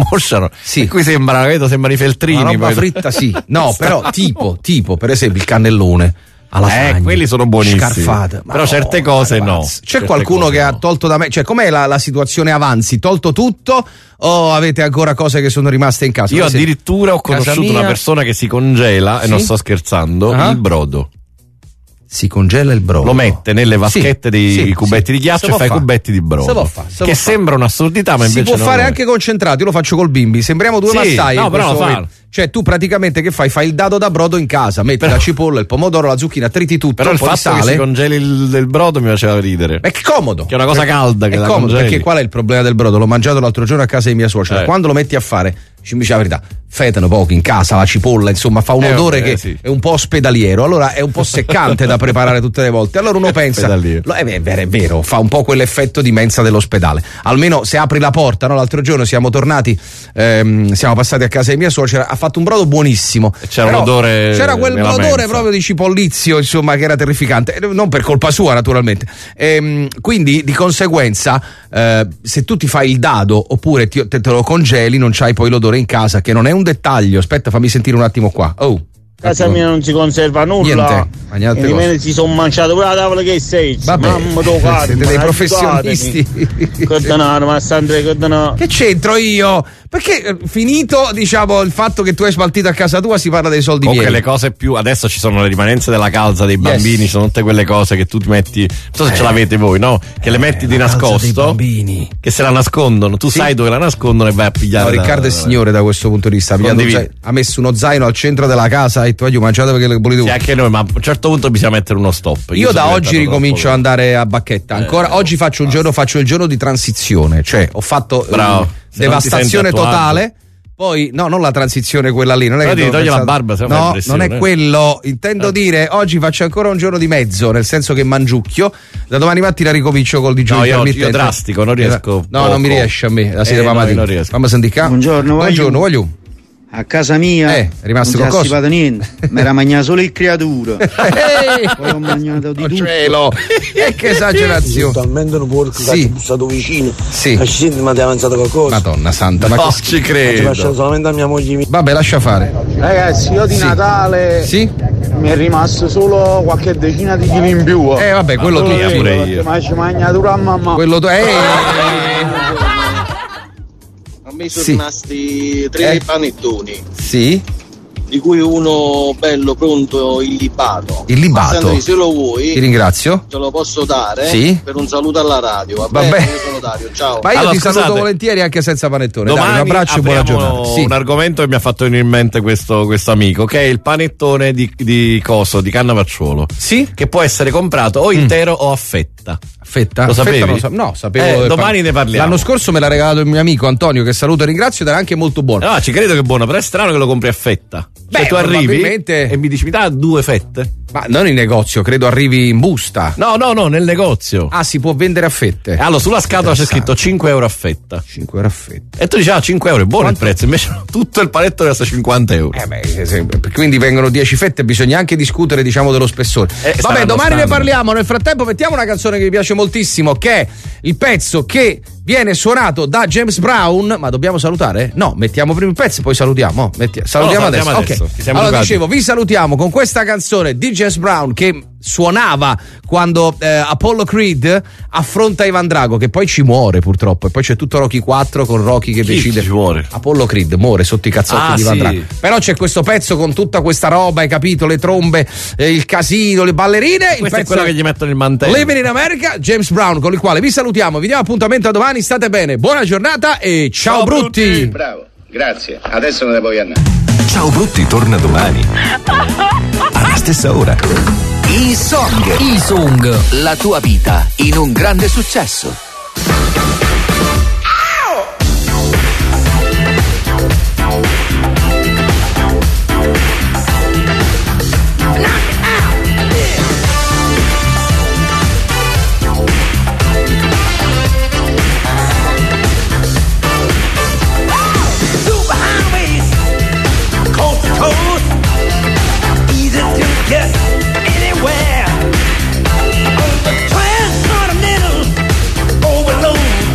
Sì. E qui sembrano i feltrini. Una roba fritta, sì. No, però tipo, per esempio, il cannellone alla sagna. Quelli sono buonissimi. Scarfata. Però certe cose no. C'è qualcuno che ha tolto da me? Cioè, com'è la situazione avanzi? Tolto tutto o avete ancora cose che sono rimaste in casa? Io addirittura ho conosciuto una persona che si congela, e non sto scherzando, il brodo. Si congela il brodo, lo mette nelle vaschette dei cubetti di ghiaccio e fa i cubetti di brodo, che sembra un'assurdità, ma invece si può fare anche concentrato. Io lo faccio col bimbi, sembriamo due massai. No, però cioè tu praticamente che fai? Fai il dado da brodo in casa, metti la cipolla, il pomodoro, la zucchina, triti tutto, però il fatto sale. Che si congeli il brodo mi faceva ridere. È comodo, che è una cosa calda, che è la comodo, congeli. perché qual è il problema del brodo? L'ho mangiato l'altro giorno a casa di mia suocera. Quando lo metti a fare, ci dice la verità, fetano poco in casa, la cipolla, insomma, fa un odore che è un po' ospedaliero, allora è un po' seccante da preparare tutte le volte. Allora uno pensa, è vero, fa un po' quell'effetto di mensa dell'ospedale. Almeno se apri la porta, no? L'altro giorno siamo tornati, siamo passati a casa di mia suocera, ha fatto un brodo buonissimo. C'era quel odore proprio di cipollizio, insomma, che era terrificante, non per colpa sua naturalmente. Quindi di conseguenza, se tu ti fai il dado oppure te lo congeli, non c'hai poi l'odore in casa, che non è un dettaglio. Aspetta, fammi sentire un attimo qua. Casa mia non si conserva nulla. Niente. E me si sono mangiato pure la tavola che sei. Mamma siete dei professionisti. Che c'entro io? Perché finito, diciamo, il fatto che tu hai smaltito a casa tua, si parla dei soldi miei. Comunque le cose più, adesso ci sono le rimanenze della calza dei bambini, ci sono tutte quelle cose che tu ti metti, non so se ce l'avete voi, no? Che le metti di nascosto, che se la nascondono, tu sai dove la nascondono e vai a pigliare. No, Riccardo è signore da questo punto di vista. Ha messo uno zaino al centro della casa e tu hai mangiato perché le volete. Sì, anche noi, ma a un certo punto bisogna mettere uno stop. Io da oggi ricomincio ad andare a bacchetta. Ancora oggi faccio il giorno di transizione, cioè ho fatto devastazione totale. Poi, no, non la transizione quella lì, non è che toglie la barba, no, non è quello. Intendo dire, oggi faccio ancora un giorno di mezzo, nel senso che mangiucchio. Da domani mattina ricomicio col digiuno intermittente. Io drastico, non riesco. No, non mi riesce a me, la sera mattina. Fammi sentire. Buongiorno, voglio. A casa mia è rimasto non c'è stato niente, mi era mangiato solo il creatura. Poi ho mangiato di tutto. Cielo. E che esagerazione. Talmente un porco che è stato vicino. Sì. Ma ti è avanzato qualcosa. Madonna santa, ma no, che ci credo. Lascio solamente a mia moglie. Vabbè, lascia fare. Ragazzi, io di Natale mi è rimasto solo qualche decina di chili in più. Vabbè, quello tu pure io. Ma ci mangiatura a mamma. Quello tu A me sono rimasti 3 panettoni. Sì. di cui uno bello pronto illibato. Illibato? Se lo vuoi, ti ringrazio. Te lo posso dare, sì? Per un saluto alla radio. Vabbè. Io sono Dario, ciao. Ma io ti saluto volentieri anche senza panettone. Domani dai, un abbraccio e buona giornata. Sì. Un argomento che mi ha fatto venire in mente questo amico, che è il panettone di Cannavacciuolo. Sì? Che può essere comprato o intero o a fetta. Fetta? Lo sapevi? No, sapevo. Domani ne parliamo. L'anno scorso me l'ha regalato il mio amico Antonio, che saluto e ringrazio, ed era anche molto buono. No, ci credo che è buono, però è strano che lo compri a fetta. Beh, tu arrivi e mi dici mi dà 2 fette. Ma non in negozio, credo arrivi in busta. No, nel negozio. Ah, si può vendere a fette. Allora, sulla scatola c'è scritto 5 euro a fetta. 5 euro a fetta. E tu dici, 5 euro è buono. Quanto? Il prezzo, invece tutto il paletto costa 50 euro. Quindi vengono 10 fette, bisogna anche discutere, diciamo, dello spessore. Vabbè, domani ne parliamo. Nel frattempo mettiamo una canzone che mi piace moltissimo, che è il pezzo che viene suonato da James Brown. Ma dobbiamo salutare? No, mettiamo prima il pezzo e poi salutiamo. Salutiamo adesso. Ok. Allora dicevo, vi salutiamo con questa canzone di James Brown che suonava quando Apollo Creed affronta Ivan Drago, che poi ci muore purtroppo, e poi c'è tutto Rocky 4 con Rocky che decide. Ci muore? Apollo Creed muore sotto i cazzotti di Ivan Drago. Però c'è questo pezzo con tutta questa roba, hai capito, le trombe, il casino, le ballerine. Questo è quello che gli mettono il mantello. Living in America, James Brown, con il quale vi salutiamo, vi diamo appuntamento a domani, state bene, buona giornata e ciao brutti. Bravo, grazie, adesso me ne puoi andare. Ciao Brutti torna domani alla stessa ora. E-Song, la tua vita in un grande successo. Transcontinental overload.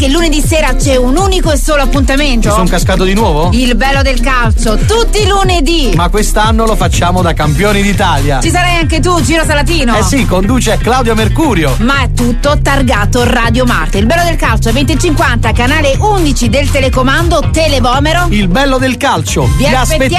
che lunedì sera c'è un unico e solo appuntamento? Ci sono cascato di nuovo? Il bello del calcio, tutti i lunedì. Ma quest'anno lo facciamo da campioni d'Italia. Ci sarai anche tu, Giro Salatino? Eh sì, conduce Claudio Mercurio. Ma è tutto targato Radio Marte. Il bello del calcio 2050, canale 11 del telecomando Televomero. Il bello del calcio. Vi aspettiamo